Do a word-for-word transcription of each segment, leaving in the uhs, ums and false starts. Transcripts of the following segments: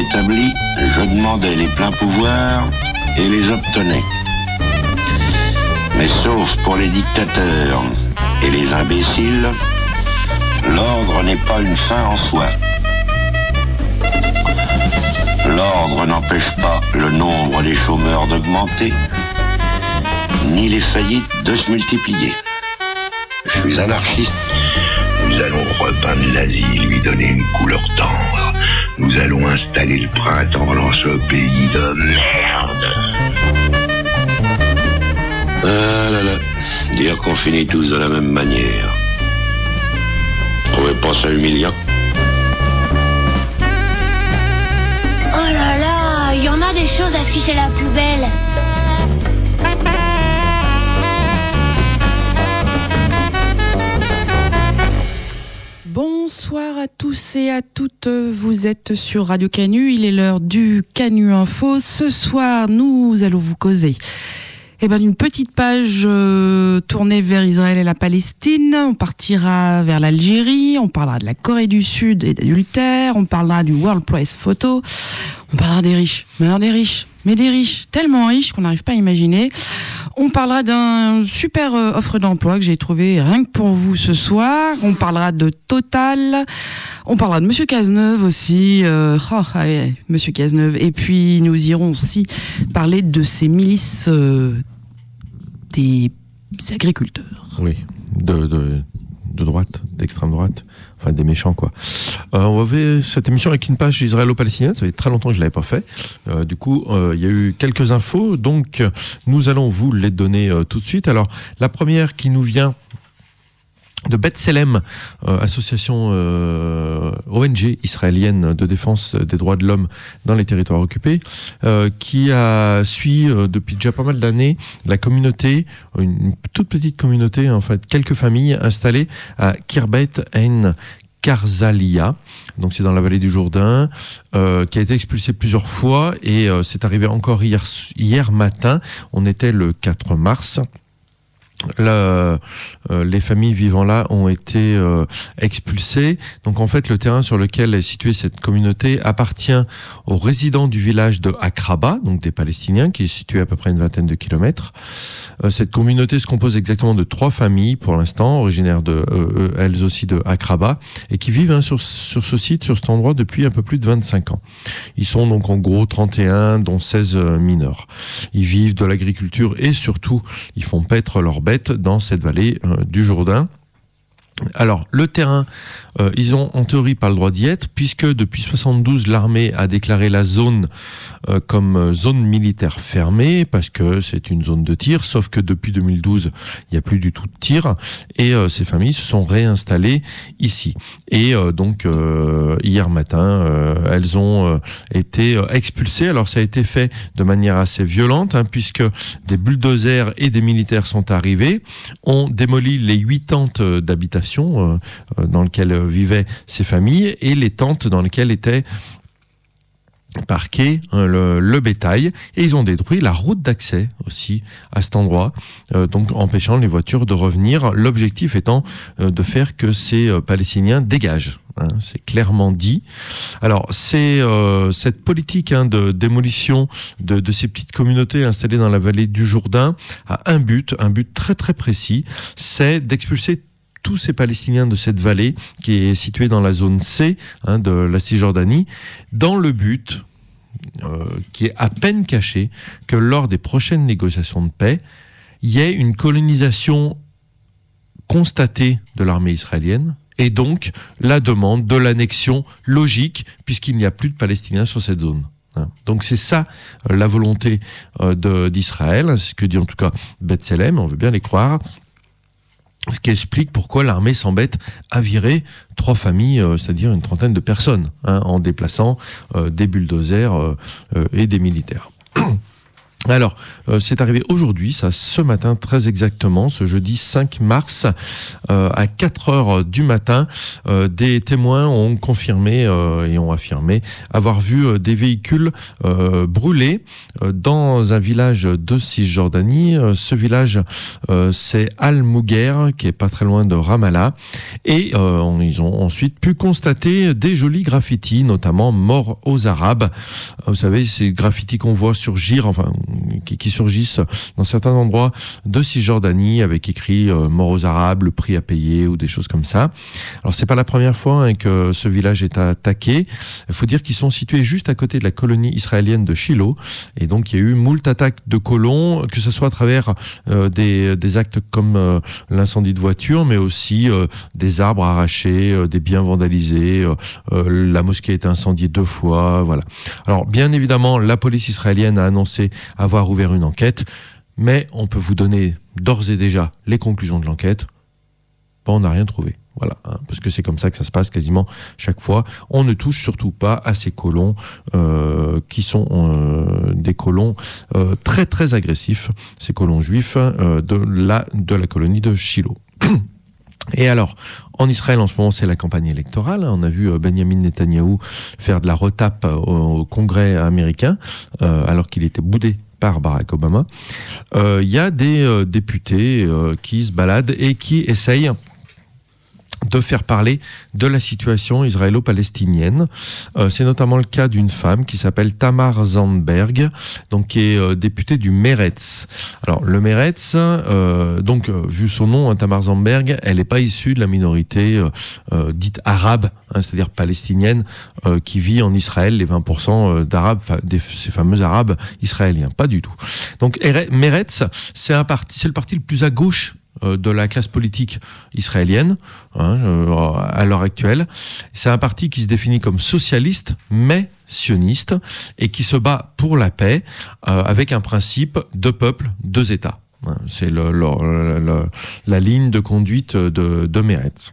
établi, je demandais les pleins pouvoirs et les obtenais. Mais sauf pour les dictateurs et les imbéciles, l'ordre n'est pas une fin en soi. L'ordre n'empêche pas le nombre des chômeurs d'augmenter, ni les faillites de se multiplier. Je suis anarchiste. Nous allons repeindre la ville, lui donner une couleur tendre. Nous allons installer le printemps dans ce pays de merde. Ah là là, dire qu'on finit tous de la même manière. Trouvez pas ça humiliant? Oh là là, il y en a des choses affichées à la poubelle. Bonsoir à tous et à toutes, vous êtes sur Radio Canu, il est l'heure du Canu Info. Ce soir, nous allons vous causer eh ben, une petite page euh, tournée vers Israël et la Palestine. On partira vers l'Algérie, on parlera de la Corée du Sud et d'adultère, on parlera du World Press Photo, on parlera des riches, mais alors des riches, mais des riches, tellement riches qu'on n'arrive pas à imaginer. On parlera d'un super euh, offre d'emploi que j'ai trouvé rien que pour vous ce soir. On parlera de Total. On parlera de Monsieur Cazeneuve aussi. Euh, oh, ouais, Monsieur Cazeneuve. Et puis, nous irons aussi parler de ces milices euh, des agriculteurs. Oui, de, de, de droite, d'extrême droite. Enfin, des méchants, quoi. Euh, on va voir cette émission avec une page israélo-palestinienne. Ça fait très longtemps que je ne l'avais pas fait. Euh, du coup, il euh, y a eu quelques infos. Donc, nous allons vous les donner euh, tout de suite. Alors, la première qui nous vient de B'Tselem, euh, association euh, O N G israélienne de défense des droits de l'homme dans les territoires occupés, euh, qui a suit euh, depuis déjà pas mal d'années la communauté, une toute petite communauté, en fait, quelques familles installées à Kirbet en Karzalia, donc c'est dans la vallée du Jourdain, euh, qui a été expulsée plusieurs fois et euh, c'est arrivé encore hier, hier matin. On était le quatre mars. Là, euh, les familles vivant là ont été euh, expulsées. Donc en fait, le terrain sur lequel est située cette communauté appartient aux résidents du village de Akraba, donc des Palestiniens, qui est situé à peu près une vingtaine de kilomètres. Euh, cette communauté se compose exactement de trois familles pour l'instant, originaires de euh, elles aussi de Akraba, et qui vivent hein, sur, sur ce site, sur cet endroit depuis un peu plus de vingt-cinq ans. Ils sont donc en gros trente et un, dont seize euh, mineurs. Ils vivent de l'agriculture et surtout, ils font paître leurs bêtes dans cette vallée euh, du Jourdain. Alors, le terrain, euh, ils ont en théorie pas le droit d'y être, puisque depuis soixante-douze, l'armée a déclaré la zone euh, comme zone militaire fermée, parce que c'est une zone de tir, sauf que depuis deux mille douze, il n'y a plus du tout de tir, et euh, ces familles se sont réinstallées ici. Et euh, donc, euh, hier matin, euh, elles ont euh, été euh, expulsées. Alors, ça a été fait de manière assez violente, hein, puisque des bulldozers et des militaires sont arrivés, ont démoli les huit tentes d'habitation Euh, dans lequel vivaient ces familles et les tentes dans lesquelles était parqué euh, le, le bétail, et ils ont détruit la route d'accès aussi à cet endroit, euh, donc empêchant les voitures de revenir, l'objectif étant euh, de faire que ces euh, Palestiniens dégagent. Hein, c'est clairement dit. Alors, c'est euh, cette politique hein, de démolition de, de ces petites communautés installées dans la vallée du Jourdain a un but, un but très très précis, c'est d'expulser tous ces Palestiniens de cette vallée qui est située dans la zone C hein, de la Cisjordanie, dans le but, euh, qui est à peine caché, que lors des prochaines négociations de paix, il y ait une colonisation constatée de l'armée israélienne, et donc la demande de l'annexion logique, puisqu'il n'y a plus de Palestiniens sur cette zone. Donc c'est ça euh, la volonté euh, de, d'Israël, c'est ce que dit en tout cas B'Tselem, on veut bien les croire. Ce qui explique pourquoi l'armée s'embête à virer trois familles, euh, c'est-à-dire une trentaine de personnes, hein, en déplaçant euh, des bulldozers euh, euh, et des militaires. Alors, euh, c'est arrivé aujourd'hui, ça, ce matin, très exactement, ce jeudi cinq mars, euh, à quatre heures du matin, euh, des témoins ont confirmé euh, et ont affirmé avoir vu euh, des véhicules euh, brûlés euh, dans un village de Cisjordanie. Euh, ce village, euh, c'est Al-Mouguer, qui est pas très loin de Ramallah, et euh, ils ont ensuite pu constater des jolis graffitis, notamment « Mort aux Arabes ». Vous savez, ces graffitis qu'on voit surgir, enfin, Qui, qui surgissent dans certains endroits de Cisjordanie avec écrit euh, mort aux Arabes, le prix à payer ou des choses comme ça. Alors c'est pas la première fois hein, que ce village est attaqué. Il faut dire qu'ils sont situés juste à côté de la colonie israélienne de Shiloh et donc il y a eu moult attaques de colons, que ce soit à travers euh, des, des actes comme euh, l'incendie de voitures, mais aussi euh, des arbres arrachés, euh, des biens vandalisés, euh, euh, la mosquée a été incendiée deux fois, voilà. Alors bien évidemment, la police israélienne a annoncé avoir ouvert une enquête, mais on peut vous donner d'ores et déjà les conclusions de l'enquête. Bon, on n'a rien trouvé, voilà, hein, parce que c'est comme ça que ça se passe quasiment chaque fois. On ne touche surtout pas à ces colons euh, qui sont euh, des colons euh, très très agressifs, ces colons juifs euh, de la de la colonie de Shiloh. Et alors, en Israël, en ce moment, c'est la campagne électorale. On a vu Benjamin Netanyahou faire de la retape au Congrès américain, euh, alors qu'il était boudé par Barack Obama. Il euh, y a des euh, députés euh, qui se baladent et qui essayent de faire parler de la situation israélo-palestinienne. Euh, c'est notamment le cas d'une femme qui s'appelle Tamar Zandberg, donc qui est euh, députée du Meretz. Alors le Meretz, euh, donc euh, vu son nom, hein, Tamar Zandberg, elle n'est pas issue de la minorité euh, euh, dite arabe, hein, c'est-à-dire palestinienne, euh, qui vit en Israël, les vingt pour cent d'arabes, des, ces fameux arabes israéliens, pas du tout. Donc Meretz, c'est un parti, c'est le parti le plus à gauche de la classe politique israélienne hein, à l'heure actuelle. C'est un parti qui se définit comme socialiste, mais sioniste, et qui se bat pour la paix euh, avec un principe deux peuples, deux États. C'est le, le, le, la ligne de conduite de, de Meretz.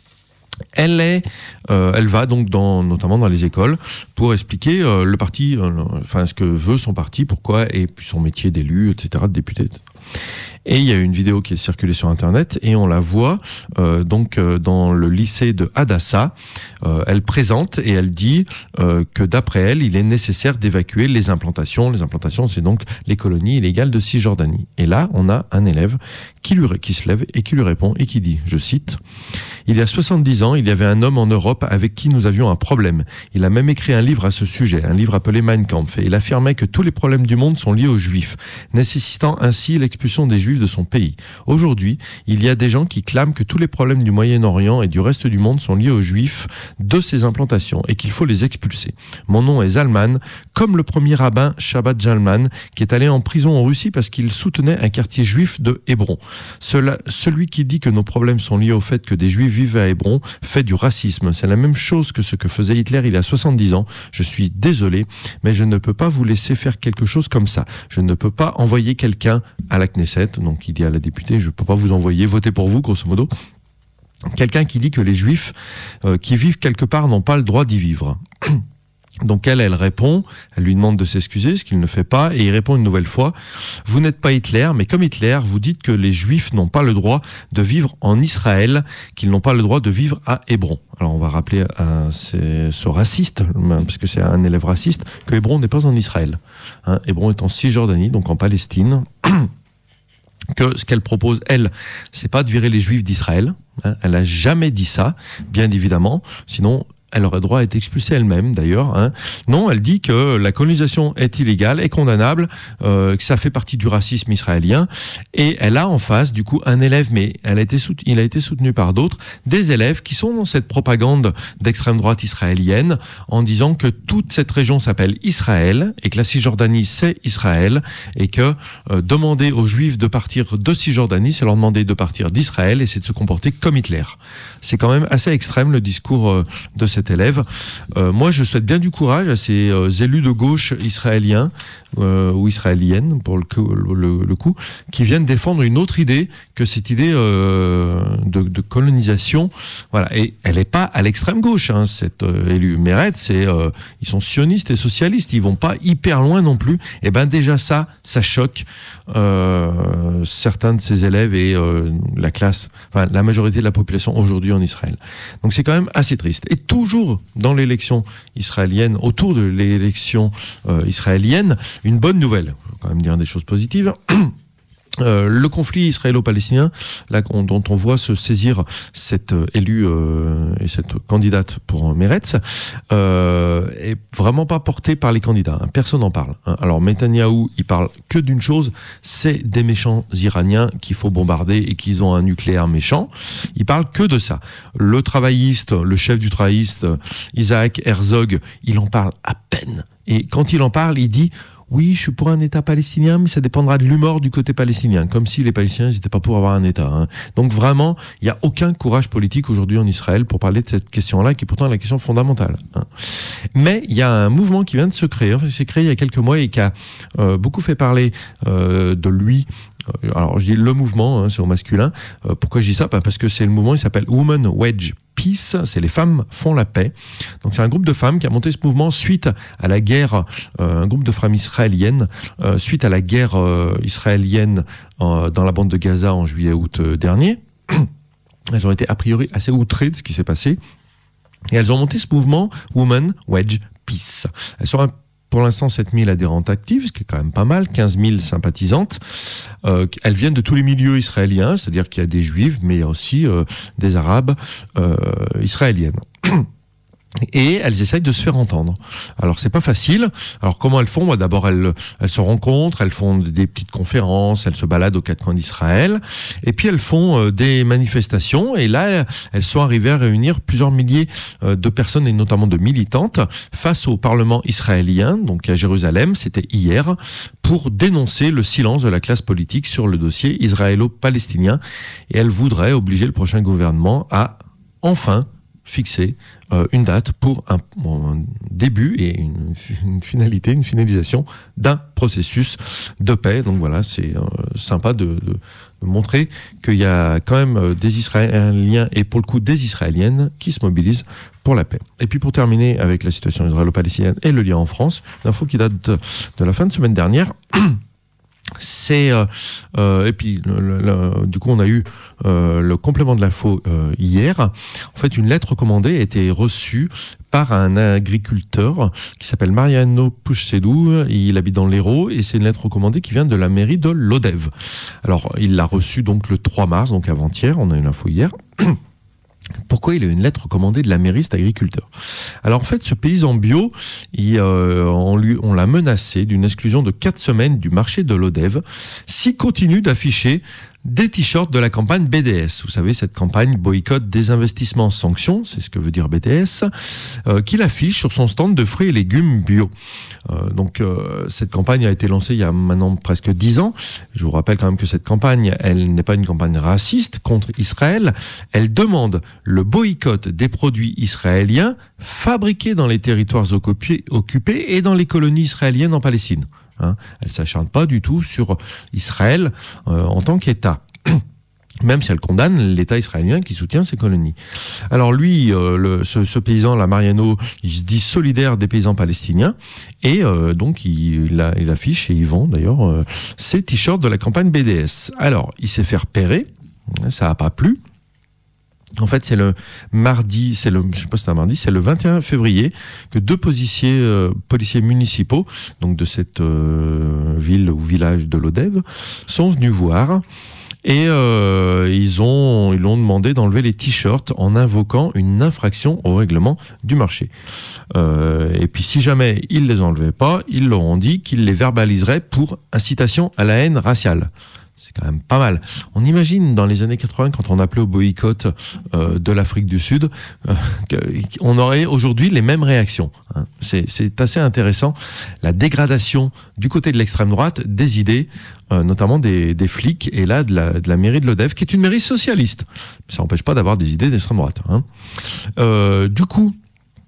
Elle est, euh, elle va donc dans, notamment dans les écoles pour expliquer euh, le parti, euh, enfin ce que veut son parti, pourquoi et puis son métier d'élu, et cetera, de député. et cetera. Et il y a une vidéo qui est circulée sur Internet et on la voit euh, donc euh, dans le lycée de Hadassah. Euh, elle présente et elle dit euh, que d'après elle, il est nécessaire d'évacuer les implantations. Les implantations, c'est donc les colonies illégales de Cisjordanie. Et là, on a un élève qui, lui, qui se lève et qui lui répond et qui dit, je cite, « Il y a soixante-dix ans, il y avait un homme en Europe avec qui nous avions un problème. Il a même écrit un livre à ce sujet, un livre appelé Mein Kampf, et il affirmait que tous les problèmes du monde sont liés aux Juifs, nécessitant ainsi l'expulsion des Juifs de son pays. Aujourd'hui, il y a des gens qui clament que tous les problèmes du Moyen-Orient et du reste du monde sont liés aux Juifs de ces implantations et qu'il faut les expulser. Mon nom est Zalman, comme le premier rabbin Shabbat Zalman, qui est allé en prison en Russie parce qu'il soutenait un quartier juif de Hébron. Cela, celui qui dit que nos problèmes sont liés au fait que des Juifs vivent à Hébron fait du racisme. C'est la même chose que ce que faisait Hitler il y a soixante-dix ans. Je suis désolé, mais je ne peux pas vous laisser faire quelque chose comme ça. Je ne peux pas envoyer quelqu'un à la Knesset, donc il dit à la députée, je ne peux pas vous envoyer, voter pour vous, grosso modo. Quelqu'un qui dit que les Juifs euh, qui vivent quelque part n'ont pas le droit d'y vivre. Donc elle, elle répond, elle lui demande de s'excuser, ce qu'il ne fait pas, et il répond une nouvelle fois, vous n'êtes pas Hitler, mais comme Hitler, vous dites que les Juifs n'ont pas le droit de vivre en Israël, qu'ils n'ont pas le droit de vivre à Hébron. Alors on va rappeler à ce raciste, parce que c'est un élève raciste, que Hébron n'est pas en Israël. Hein, Hébron est en Cisjordanie, donc en Palestine. Que ce qu'elle propose, elle, c'est pas de virer les Juifs d'Israël. Hein, elle a jamais dit ça, bien évidemment. Sinon, elle aurait droit à être expulsée elle-même, d'ailleurs. Hein. Non, elle dit que la colonisation est illégale, est condamnable, euh, que ça fait partie du racisme israélien. Et elle a en face, du coup, un élève, mais elle a été soutenu, il a été soutenu par d'autres, des élèves qui sont dans cette propagande d'extrême droite israélienne, en disant que toute cette région s'appelle Israël, et que la Cisjordanie, c'est Israël, et que euh, demander aux Juifs de partir de Cisjordanie, c'est leur demander de partir d'Israël, et c'est de se comporter comme Hitler. C'est quand même assez extrême, le discours euh, de cette cet élève. Euh, moi, je souhaite bien du courage à ces euh, élus de gauche israéliens euh, ou israéliennes, pour le coup, le, le coup, qui viennent défendre une autre idée que cette idée euh, de, de colonisation. Voilà. Et elle n'est pas à l'extrême gauche, hein, cet euh, élu. Meretz, c'est, euh, ils sont sionistes et socialistes. Ils vont pas hyper loin non plus. Et ben déjà ça, ça choque euh, certains de ces élèves et euh, la classe, enfin la majorité de la population aujourd'hui en Israël. Donc c'est quand même assez triste. Et toujours dans l'élection israélienne, autour de l'élection euh, israélienne, une bonne nouvelle. Il faut quand même dire des choses positives. Euh, le conflit israélo-palestinien, là dont on voit se saisir cette euh, élue euh, et cette candidate pour Meretz, euh, est vraiment pas porté par les candidats. Hein. Personne n'en parle. Hein. Alors Netanyahou, il parle que d'une chose, c'est des méchants iraniens qu'il faut bombarder et qu'ils ont un nucléaire méchant. Il parle que de ça. Le travailliste, le chef du travailliste, Isaac Herzog, il en parle à peine. Et quand il en parle, il dit oui, je suis pour un État palestinien, mais ça dépendra de l'humeur du côté palestinien, comme si les Palestiniens n'étaient pas pour avoir un État. Hein. Donc vraiment, il n'y a aucun courage politique aujourd'hui en Israël pour parler de cette question-là, qui est pourtant la question fondamentale. Hein. Mais il y a un mouvement qui vient de se créer, enfin, il s'est créé il y a quelques mois et qui a euh, beaucoup fait parler euh, de lui. Alors je dis le mouvement, hein, c'est au masculin. Euh, pourquoi je dis ça ? Parce que c'est le mouvement, il s'appelle Women Wedge Peace, c'est les femmes font la paix. Donc c'est un groupe de femmes qui a monté ce mouvement suite à la guerre, euh, un groupe de femmes israéliennes, euh, suite à la guerre euh, israélienne euh, dans la bande de Gaza en juillet-août euh, dernier. Elles ont été a priori assez outrées de ce qui s'est passé. Et elles ont monté ce mouvement Women Wedge Peace. Elles sont un pour l'instant sept mille adhérentes actives, ce qui est quand même pas mal, quinze mille sympathisantes. Euh, elles viennent de tous les milieux israéliens, c'est-à-dire qu'il y a des juifs, mais il y a aussi euh, des arabes euh, israéliennes. Et elles essayent de se faire entendre. Alors c'est pas facile. Alors comment elles font ? Bah, d'abord elles, elles se rencontrent, elles font des petites conférences, elles se baladent aux quatre coins d'Israël, et puis elles font euh, des manifestations. Et là elles sont arrivées à réunir plusieurs milliers euh, de personnes et notamment de militantes face au Parlement israélien, donc à Jérusalem. C'était hier, pour dénoncer le silence de la classe politique sur le dossier israélo-palestinien. Et elles voudraient obliger le prochain gouvernement à enfin fixer euh, une date pour un, un début et une, une finalité, une finalisation d'un processus de paix. Donc voilà, c'est euh, sympa de, de, de montrer qu'il y a quand même des Israéliens et pour le coup des Israéliennes qui se mobilisent pour la paix. Et puis pour terminer avec la situation israélo-palestinienne et le lien en France, une info qui date de, de la fin de semaine dernière. C'est euh, euh, et puis le, le, le, du coup on a eu euh, le complément de l'info euh, hier. En fait, une lettre recommandée a été reçue par un agriculteur qui s'appelle Mariano Puchsedou. Il habite dans l'Hérault et c'est une lettre recommandée qui vient de la mairie de Lodève. Alors il l'a reçue donc le trois mars, donc avant-hier. On a eu l'info hier. Pourquoi il a une lettre recommandée de la mairie, cet agriculteur ? Alors en fait, ce paysan bio, il, euh, on, lui, on l'a menacé d'une exclusion de quatre semaines du marché de Lodève s'il continue d'afficher des t-shirts de la campagne B D S. Vous savez, cette campagne boycott, désinvestissement, sanctions, c'est ce que veut dire B D S, euh, qu'il affiche sur son stand de fruits et légumes bio. Euh, donc euh, cette campagne a été lancée il y a maintenant presque dix ans. Je vous rappelle quand même que cette campagne, elle n'est pas une campagne raciste contre Israël. Elle demande le boycott des produits israéliens fabriqués dans les territoires occupés, occupés et dans les colonies israéliennes en Palestine. Hein, elle ne s'acharne pas du tout sur Israël euh, en tant qu'État, même si elle condamne l'État israélien qui soutient ces colonies. Alors lui, euh, le, ce, ce paysan, là, Mariano, il se dit solidaire des paysans palestiniens et euh, donc il, il, a, il affiche et il vend d'ailleurs euh, ses t-shirts de la campagne B D S. Alors, il s'est fait repérer, ça n'a pas plu. En fait, c'est le mardi, c'est le, je sais pas si c'est un mardi, c'est le vingt et un février que deux policiers, euh, policiers municipaux, donc de cette euh, ville ou village de Lodève, sont venus voir et euh, ils ont, ils l'ont demandé d'enlever les t-shirts en invoquant une infraction au règlement du marché. Euh, et puis, si jamais ils les enlevaient pas, ils leur ont dit qu'ils les verbaliseraient pour incitation à la haine raciale. C'est quand même pas mal. On imagine dans les années quatre-vingts, quand on appelait au boycott euh, de l'Afrique du Sud, euh, qu'on aurait aujourd'hui les mêmes réactions. Hein. C'est, c'est assez intéressant, la dégradation du côté de l'extrême droite des idées, euh, notamment des, des flics, et là de la, de la mairie de Lodève, qui est une mairie socialiste. Ça n'empêche pas d'avoir des idées d'extrême droite. Hein. Euh, du coup,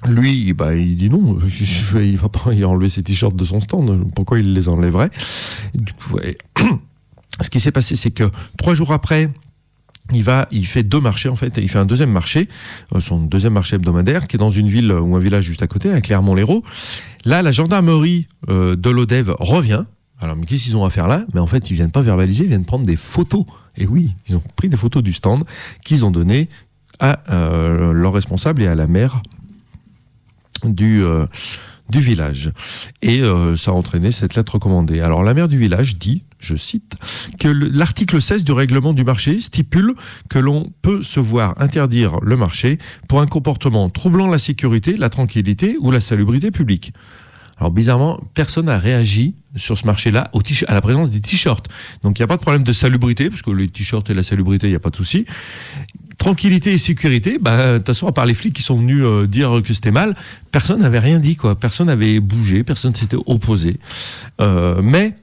Lui, bah, il dit non, il va pas il a enlevé ses t-shirts de son stand, pourquoi il les enlèverait? Du coup, ouais. Ce qui s'est passé, c'est que trois jours après, il va, il fait deux marchés en fait, il fait un deuxième marché, son deuxième marché hebdomadaire, qui est dans une ville ou un village juste à côté, à Clermont-Lérault. Là, la gendarmerie euh, de l'Odève revient. Alors, mais qu'est-ce qu'ils ont à faire là? Mais en fait, ils viennent pas verbaliser, ils viennent prendre des photos. Et oui, ils ont pris des photos du stand qu'ils ont donné à euh, leur responsable et à la maire du, euh, du village. Et euh, ça a entraîné cette lettre recommandée. Alors la maire du village dit, je cite, que l'article seize du règlement du marché stipule que l'on peut se voir interdire le marché pour un comportement troublant la sécurité, la tranquillité ou la salubrité publique. Alors bizarrement, personne n'a réagi sur ce marché-là au à la présence des t-shirts. Donc il n'y a pas de problème de salubrité, parce que les t-shirts et la salubrité, il n'y a pas de souci. Tranquillité et sécurité, bah, de toute façon, à part les flics qui sont venus euh, dire que c'était mal, personne n'avait rien dit, quoi. Personne n'avait bougé, personne s'était opposé. Euh, mais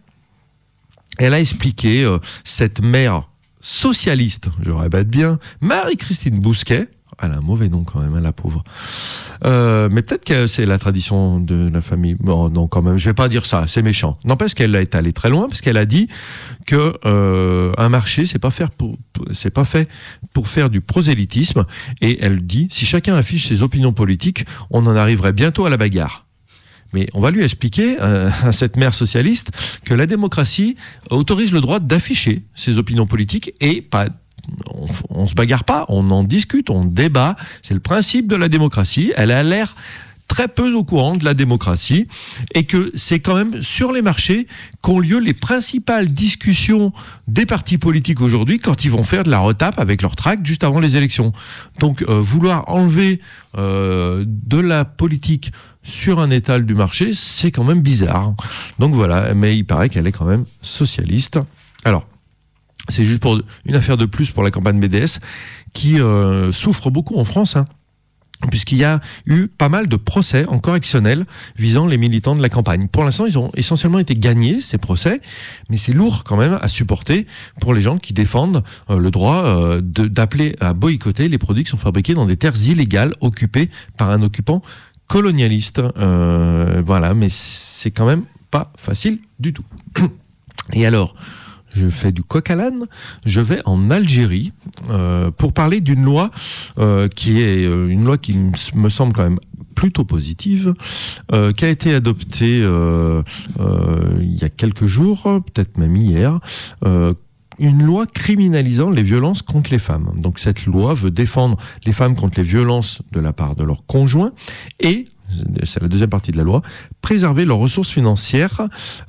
elle a expliqué, euh, cette mère socialiste, je répète bien, Marie-Christine Bousquet, elle a un mauvais nom quand même, hein, la pauvre. Euh, mais peut-être que c'est la tradition de la famille. Bon, non, quand même, je vais pas dire ça, c'est méchant. N'empêche qu'elle est allée très loin, parce qu'elle a dit que euh, un marché, c'est pas faire pour, c'est pas fait pour faire du prosélytisme. Et elle dit, si chacun affiche ses opinions politiques, on en arriverait bientôt à la bagarre. Mais on va lui expliquer euh, à cette mère socialiste que la démocratie autorise le droit d'afficher ses opinions politiques et pas. On, on se bagarre pas, on en discute, on débat. C'est le principe de la démocratie. Elle a l'air très peu au courant de la démocratie et que c'est quand même sur les marchés qu'ont lieu les principales discussions des partis politiques aujourd'hui quand ils vont faire de la retape avec leur tract juste avant les élections. Donc euh, vouloir enlever euh, de la politique sur un étal du marché, c'est quand même bizarre. Donc voilà, mais il paraît qu'elle est quand même socialiste. Alors, c'est juste pour une affaire de plus pour la campagne B D S qui euh, souffre beaucoup en France, hein, puisqu'il y a eu pas mal de procès en correctionnel visant les militants de la campagne. Pour l'instant, ils ont essentiellement été gagnés, ces procès, mais c'est lourd quand même à supporter pour les gens qui défendent euh, le droit euh, de, d'appeler à boycotter les produits qui sont fabriqués dans des terres illégales occupées par un occupant colonialiste. Euh, voilà, mais c'est quand même pas facile du tout. Et alors, je fais du coq à l'âne, je vais en Algérie euh, pour parler d'une loi euh, qui est euh, une loi qui me semble quand même plutôt positive, euh, qui a été adoptée euh, euh, il y a quelques jours, peut-être même hier, euh, une loi criminalisant les violences contre les femmes. Donc cette loi veut défendre les femmes contre les violences de la part de leurs conjoints et, c'est la deuxième partie de la loi, préserver leurs ressources financières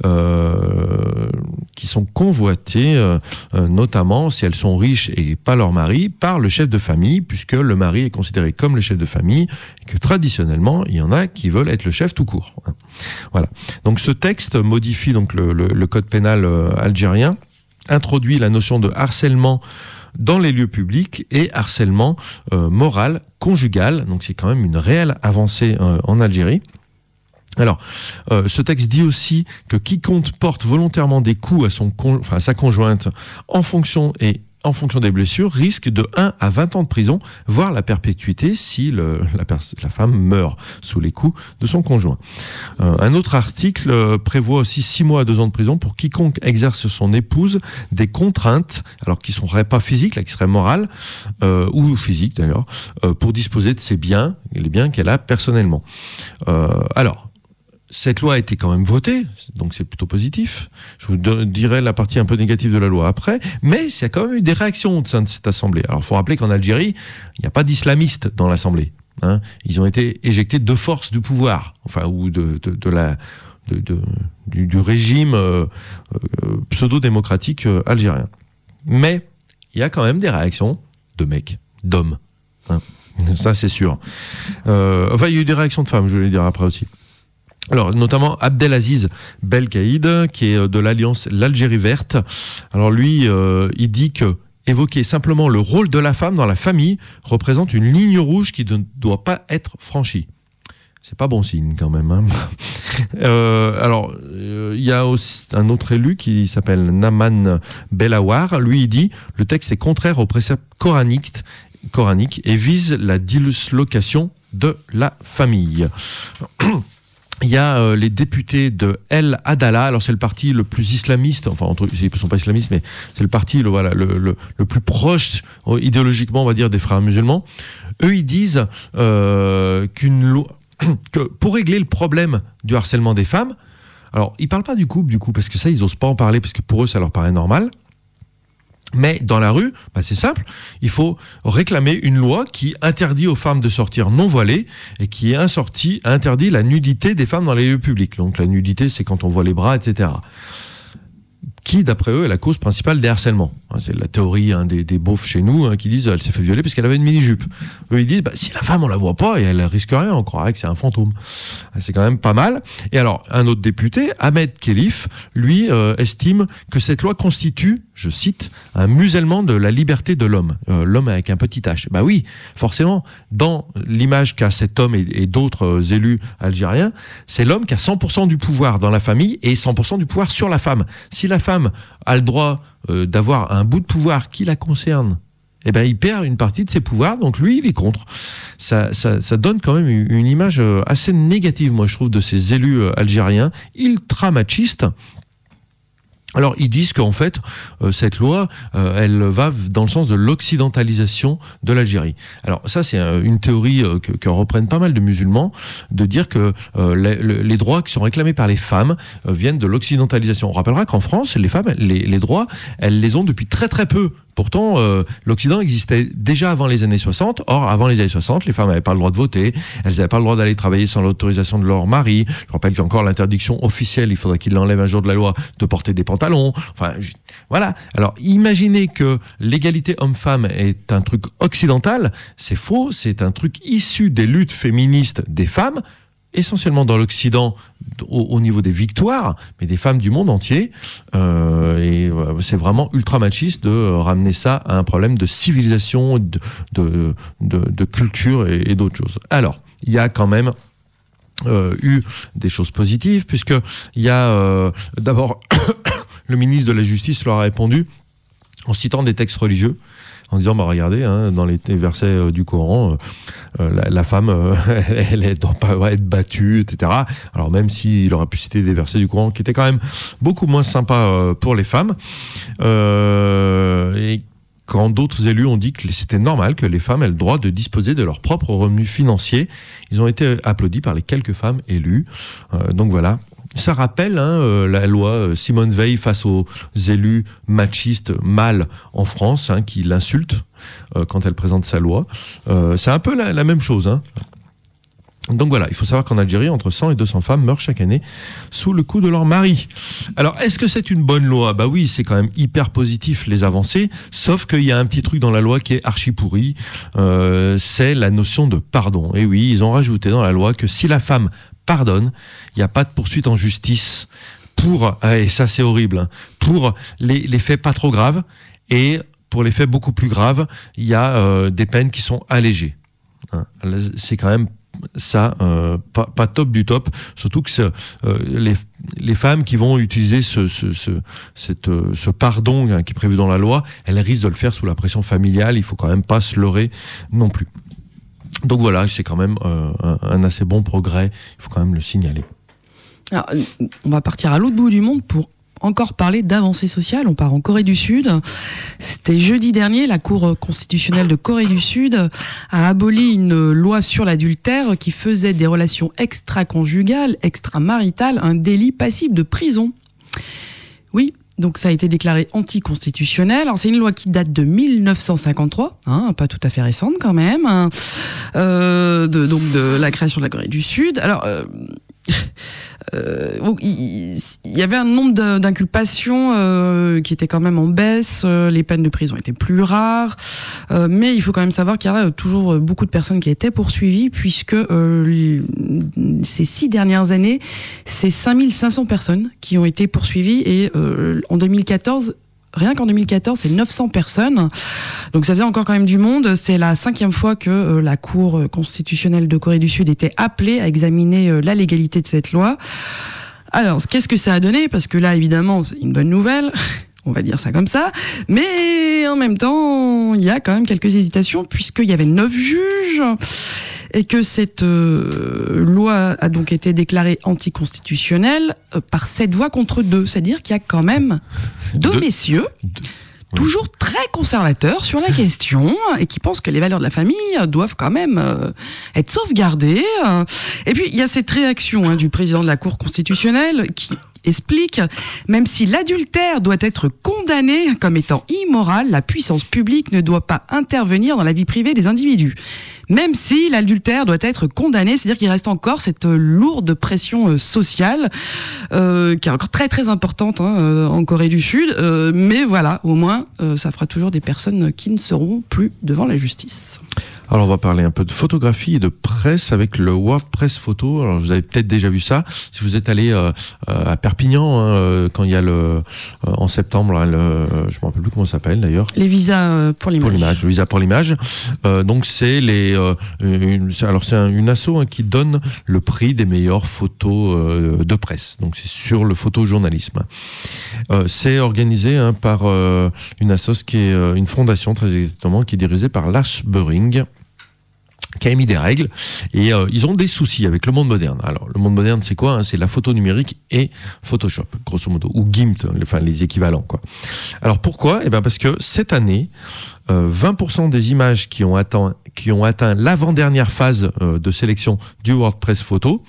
euh, qui sont convoitées, euh, notamment si elles sont riches et pas leur mari, par le chef de famille, puisque le mari est considéré comme le chef de famille, et que traditionnellement, il y en a qui veulent être le chef tout court. Voilà. Donc ce texte modifie donc le, le, le code pénal euh, algérien, introduit la notion de harcèlement dans les lieux publics et harcèlement euh, moral, conjugal. Donc c'est quand même une réelle avancée euh, en Algérie. Alors, euh, ce texte dit aussi que quiconque porte volontairement des coups à, son con, enfin, à sa conjointe en fonction et en fonction des blessures, risque de un à vingt ans de prison, voire la perpétuité si le, la, pers- la femme meurt sous les coups de son conjoint. Euh, un autre article euh, prévoit aussi six mois à deux ans de prison pour quiconque exerce sur son épouse des contraintes, alors qui ne seraient pas physiques, là, qui seraient morales, euh, ou physiques d'ailleurs, euh, pour disposer de ses biens, les biens qu'elle a personnellement. Euh, alors, cette loi a été quand même votée, donc c'est plutôt positif. Je vous dirai la partie un peu négative de la loi après, mais il y a quand même eu des réactions au sein de cette assemblée. Alors il faut rappeler qu'en Algérie, il n'y a pas d'islamistes dans l'assemblée. Hein. Ils ont été éjectés de force du pouvoir, enfin ou de, de, de la de, de, du, du régime euh, euh, pseudo-démocratique euh, algérien. Mais il y a quand même des réactions de mecs, d'hommes. Hein. Ça c'est sûr. Euh, enfin il y a eu des réactions de femmes, je vais le dire après aussi. Alors, notamment Abdelaziz Belkaïd, qui est de l'Alliance l'Algérie verte. Alors lui, euh, il dit que évoquer simplement le rôle de la femme dans la famille représente une ligne rouge qui ne doit pas être franchie. C'est pas bon signe quand même. Hein. euh, alors, il euh, y a aussi un autre élu qui s'appelle Naman Belawar. Lui, il dit le texte est contraire aux préceptes coraniques, coraniques et vise la dislocation de la famille. Il y a euh, les députés de El Adala. Alors c'est le parti le plus islamiste, enfin entre, ils ne sont pas islamistes, mais c'est le parti le, voilà, le, le, le plus proche idéologiquement, on va dire, des frères musulmans. Eux, ils disent euh, qu'une loi, que pour régler le problème du harcèlement des femmes, alors ils parlent pas du couple, du coup, parce que ça, ils osent pas en parler, parce que pour eux, ça leur paraît normal. Mais dans la rue, bah c'est simple, il faut réclamer une loi qui interdit aux femmes de sortir non voilées et qui interdit, interdit la nudité des femmes dans les lieux publics. Donc la nudité, c'est quand on voit les bras, et cetera. Qui, d'après eux, est la cause principale des harcèlements. C'est la théorie hein, des, des beaufs chez nous hein, qui disent qu'elle s'est fait violer parce qu'elle avait une mini-jupe. Eux, ils disent bah, si la femme, on la voit pas et elle risque rien, on croirait que c'est un fantôme. C'est quand même pas mal. Et alors, un autre député, Ahmed Khelif, lui, euh, estime que cette loi constitue, je cite, un musellement de la liberté de l'homme. Euh, l'homme avec un petit H. Bah oui, forcément, dans l'image qu'a cet homme et, et d'autres euh, élus algériens, c'est l'homme qui a cent pour cent du pouvoir dans la famille et cent pour cent du pouvoir sur la femme. Si la femme a le droit euh, d'avoir un bout de pouvoir qui la concerne, eh ben, il perd une partie de ses pouvoirs, donc lui, il est contre. Ça, ça, ça donne quand même une image assez négative, moi, je trouve, de ces élus algériens, ultra machistes. Alors, ils disent qu'en fait, euh, cette loi, euh, elle va dans le sens de l'occidentalisation de l'Algérie. Alors, ça, c'est euh, une théorie euh, que, que reprennent pas mal de musulmans, de dire que euh, les, les droits qui sont réclamés par les femmes euh, viennent de l'occidentalisation. On rappellera qu'en France, les femmes, les, les droits, elles les ont depuis très très peu. Pourtant, euh, l'Occident existait déjà avant les années soixante. Or, avant les années soixante, les femmes n'avaient pas le droit de voter, elles n'avaient pas le droit d'aller travailler sans l'autorisation de leur mari. Je rappelle qu'il y a encore l'interdiction officielle, il faudrait qu'il l'enlève un jour de la loi, de porter des pantalons. Enfin, je, voilà. Alors, imaginez que l'égalité homme-femme est un truc occidental, c'est faux, c'est un truc issu des luttes féministes des femmes, essentiellement dans l'Occident, au, au niveau des victoires, mais des femmes du monde entier. Euh, et euh, c'est vraiment ultra machiste de euh, ramener ça à un problème de civilisation, de, de, de, de culture et, et d'autres choses. Alors, il y a quand même euh, eu des choses positives, puisque il y a euh, d'abord le ministre de la Justice leur a répondu en citant des textes religieux, en disant, bah regardez, hein, dans les versets euh, du Coran, euh, la, la femme, euh, elle ne doit pas être battue, et cetera. Alors même s'il aurait pu citer des versets du Coran qui étaient quand même beaucoup moins sympas euh, pour les femmes, euh, et quand d'autres élus ont dit que c'était normal que les femmes aient le droit de disposer de leurs propres revenus financiers, ils ont été applaudis par les quelques femmes élues. Euh, donc voilà. Ça rappelle hein, euh, la loi Simone Veil face aux élus machistes mâles en France, hein, qui l'insultent euh, quand elle présente sa loi. Euh, c'est un peu la, la même chose. Hein. Donc voilà, il faut savoir qu'en Algérie, entre cent et deux cents femmes meurent chaque année sous le coup de leur mari. Alors, est-ce que c'est une bonne loi ? Bah oui, c'est quand même hyper positif, les avancées, sauf qu'il y a un petit truc dans la loi qui est archi pourri, euh, c'est la notion de pardon. Et oui, ils ont rajouté dans la loi que si la femme pardonne, il n'y a pas de poursuite en justice pour, et ça c'est horrible, hein, pour les, les faits pas trop graves, et pour les faits beaucoup plus graves, il y a euh, des peines qui sont allégées. Hein. C'est quand même ça, euh, pas, pas top du top, surtout que euh, les, les femmes qui vont utiliser ce, ce, ce, cette, euh, ce pardon hein, qui est prévu dans la loi, elles risquent de le faire sous la pression familiale, il faut quand même pas se leurrer non plus. Donc voilà, c'est quand même euh, un, un assez bon progrès, il faut quand même le signaler. Alors, on va partir à l'autre bout du monde pour encore parler d'avancées sociales. On part en Corée du Sud. C'était jeudi dernier, la Cour constitutionnelle de Corée du Sud a aboli une loi sur l'adultère qui faisait des relations extra-conjugales, extramaritales, un délit passible de prison. Oui, donc ça a été déclaré anticonstitutionnel. Alors c'est une loi qui date de mille neuf cent cinquante-trois, hein, pas tout à fait récente quand même, hein, euh, de, donc de la création de la Corée du Sud. Alors... Euh, Euh, il y avait un nombre d'inculpations euh, qui était quand même en baisse, euh, les peines de prison étaient plus rares, euh, mais il faut quand même savoir qu'il y a toujours beaucoup de personnes qui étaient poursuivies, puisque euh, ces six dernières années, c'est cinq mille cinq cents personnes qui ont été poursuivies, et euh, en deux mille quatorze, rien qu'en deux mille quatorze, c'est neuf cents personnes. Donc ça faisait encore quand même du monde. C'est la cinquième fois que euh, la Cour constitutionnelle de Corée du Sud était appelée à examiner euh, la légalité de cette loi. Alors, qu'est-ce que ça a donné ? Parce que là, évidemment, c'est une bonne nouvelle. On va dire ça comme ça. Mais en même temps, il y a quand même quelques hésitations, puisqu'il y avait neuf juges. et que cette euh, loi a donc été déclarée anticonstitutionnelle euh, par sept voix contre deux. C'est-à-dire qu'il y a quand même deux, deux messieurs... Deux. Toujours oui. très conservateurs sur la question et qui pensent que les valeurs de la famille doivent quand même euh, être sauvegardées. Et puis, il y a cette réaction hein, du président de la Cour constitutionnelle qui explique, même si l'adultère doit être condamné comme étant immoral, la puissance publique ne doit pas intervenir dans la vie privée des individus. Même si l'adultère doit être condamné, c'est-à-dire qu'il reste encore cette lourde pression sociale euh, qui est encore très très importante hein, euh, en Corée du Sud. Euh, mais voilà, au moins, euh, ça fera toujours des personnes qui ne seront plus devant la justice. Alors on va parler un peu de photographie et de presse avec le World Press Photo. Alors vous avez peut-être déjà vu ça. Si vous êtes allé euh, à Perpignan hein, quand il y a le euh, en septembre, là, le, je me rappelle plus comment ça s'appelle d'ailleurs. Les visas pour l'image. Pour l'image, le visa pour l'image. Euh, donc c'est les euh, une, alors c'est un, une asso hein, qui donne le prix des meilleures photos euh, de presse. Donc c'est sur le photojournalisme. Euh, c'est organisé hein, par euh, une asso qui est euh, une fondation très exactement qui est dirigée par Lars Bering, qui a émis des règles, et euh, ils ont des soucis avec le monde moderne. Alors, le monde moderne, c'est quoi hein? C'est la photo numérique et Photoshop, grosso modo, ou GIMP, enfin les équivalents, quoi. Alors, pourquoi ? Eh ben parce que cette année, euh, vingt pour cent des images qui ont atteint, qui ont atteint l'avant-dernière phase euh, de sélection du World Press Photo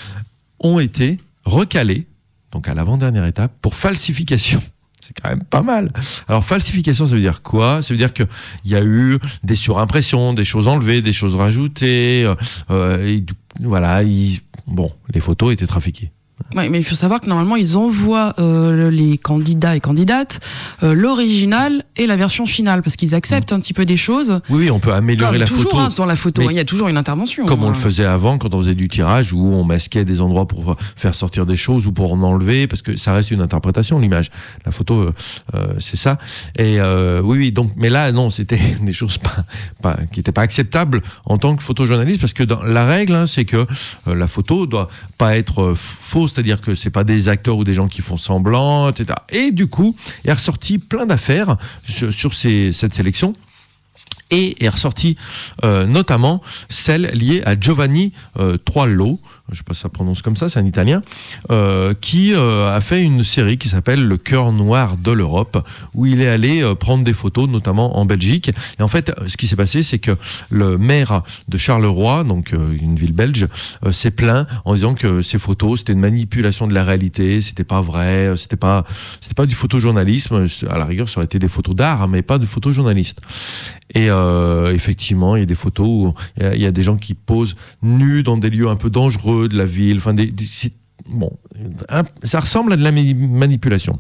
ont été recalées, donc à l'avant-dernière étape, pour falsification. C'est quand même pas mal. Alors, falsification, ça veut dire quoi ? Ça veut dire qu'il y a eu des surimpressions, des choses enlevées, des choses rajoutées. Euh, et, voilà, il, bon, les photos étaient trafiquées. Oui, mais il faut savoir que normalement, ils envoient euh, les candidats et candidates euh, l'original et la version finale, parce qu'ils acceptent mmh. un petit peu des choses. Oui, oui, on peut améliorer comme la toujours, photo. Hein, dans la photo, il y a toujours une intervention. Comme hein. on le faisait avant, quand on faisait du tirage, où on masquait des endroits pour faire sortir des choses ou pour en enlever, parce que ça reste une interprétation, l'image. La photo, euh, c'est ça. Et euh, oui, oui, donc, mais là, non, c'était des choses pas, pas, qui n'étaient pas acceptables en tant que photojournaliste, parce que dans, la règle, hein, c'est que euh, la photo doit pas être euh, fausse, c'est-à-dire que c'est pas des acteurs ou des gens qui font semblant, et cetera. Et du coup, il est ressorti plein d'affaires sur, sur ces, cette sélection. Et est ressorti euh, notamment celle liée à Giovanni euh, Troillo, je sais pas si ça prononce comme ça, c'est un Italien, euh, qui euh, a fait une série qui s'appelle Le cœur noir de l'Europe, où il est allé euh, prendre des photos, notamment en Belgique. Et en fait, ce qui s'est passé, c'est que le maire de Charleroi, donc euh, une ville belge, euh, s'est plaint en disant que ces photos, c'était une manipulation de la réalité, c'était pas vrai, c'était pas, c'était pas du photojournalisme. À la rigueur, ça aurait été des photos d'art, mais pas de photojournaliste. Et euh, effectivement, il y a des photos où il y a, il y a des gens qui posent nus dans des lieux un peu dangereux de la ville. Enfin, des, des, bon, un, ça ressemble à de la manipulation.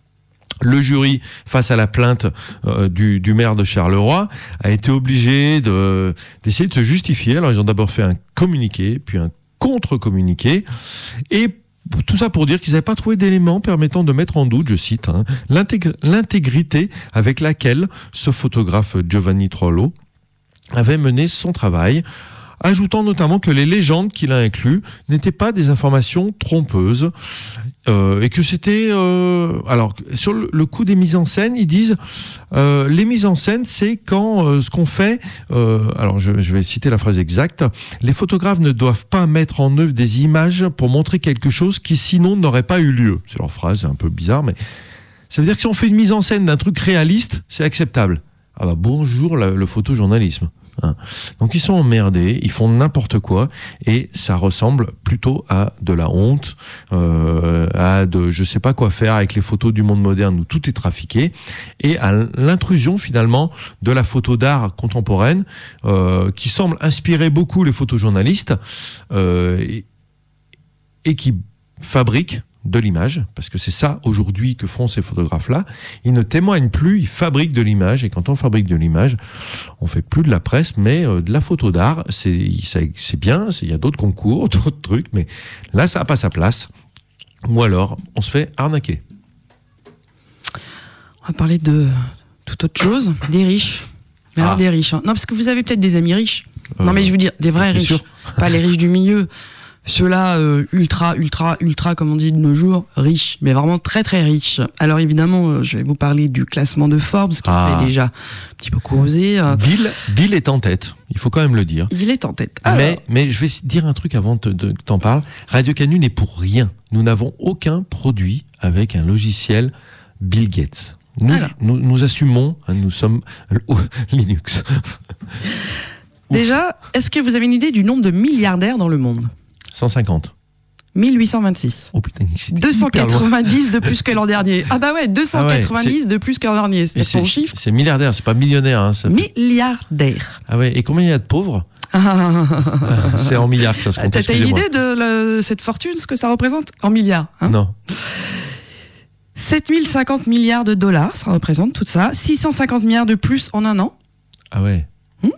Le jury, face à la plainte euh, du, du maire de Charleroi, a été obligé de, d'essayer de se justifier. Alors, ils ont d'abord fait un communiqué, puis un contre-communiqué, et tout ça pour dire qu'ils n'avaient pas trouvé d'éléments permettant de mettre en doute, je cite, hein, l'intégr- l'intégrité avec laquelle ce photographe Giovanni Troillo avait mené son travail, ajoutant notamment que les légendes qu'il a inclus n'étaient pas des informations trompeuses euh, et que c'était... Euh, alors, sur le, le coup des mises en scène, ils disent euh, les mises en scène, c'est quand euh, ce qu'on fait... Euh, alors, je, je vais citer la phrase exacte. Les photographes ne doivent pas mettre en œuvre des images pour montrer quelque chose qui sinon n'aurait pas eu lieu. C'est leur phrase, c'est un peu bizarre, mais ça veut dire que si on fait une mise en scène d'un truc réaliste, c'est acceptable. Ah bah bonjour la, le photojournalisme. Hein. Donc ils sont emmerdés, ils font n'importe quoi et ça ressemble plutôt à de la honte, euh, à de je sais pas quoi faire avec les photos du monde moderne où tout est trafiqué et à l'intrusion finalement de la photo d'art contemporaine euh, qui semble inspirer beaucoup les photojournalistes euh, et, et qui fabrique de l'image, parce que c'est ça aujourd'hui que font ces photographes-là. Ils ne témoignent plus, ils fabriquent de l'image, et quand on fabrique de l'image, on fait plus de la presse, mais euh, de la photo d'art. C'est, c'est, c'est bien, il y a d'autres concours, d'autres trucs, mais là, ça n'a pas sa place. Ou alors, on se fait arnaquer. On va parler de toute autre chose, des riches. Mais ah. alors des riches. Hein. Non, parce que vous avez peut-être des amis riches. Euh, non, mais je veux dire, des vrais riches. Sûr. Pas les riches du milieu. Ceux-là, euh, ultra, ultra, ultra, comme on dit de nos jours, riches, mais vraiment très, très riches. Alors évidemment, euh, je vais vous parler du classement de Forbes, qui ah. fait déjà un petit peu causer. Euh. Bill, Bill est en tête, il faut quand même le dire. Il est en tête. Alors... Mais, mais je vais dire un truc avant de, de, que t'en parles. Radio Canu n'est pour rien. Nous n'avons aucun produit avec un logiciel Bill Gates. Nous, nous, nous assumons, hein, nous sommes oh, Linux. Déjà, est-ce que vous avez une idée du nombre de milliardaires dans le monde ? cent cinquante. mille huit cent vingt-six. Oh putain, deux cent quatre-vingt-dix de plus que l'an dernier. Ah bah ouais, deux cent quatre-vingt-dix ah ouais, de plus que l'an dernier. C'était son chiffre. C'est milliardaire, c'est pas millionnaire. Hein, ça fait... Milliardaire. Ah ouais, et combien il y a de pauvres ? C'est en milliards que ça se compte. T'as une idée de le, cette fortune, ce que ça représente en milliards hein ? Non. sept mille cinquante milliards de dollars, ça représente tout ça. six cent cinquante milliards de plus en un an. Ah ouais. Hum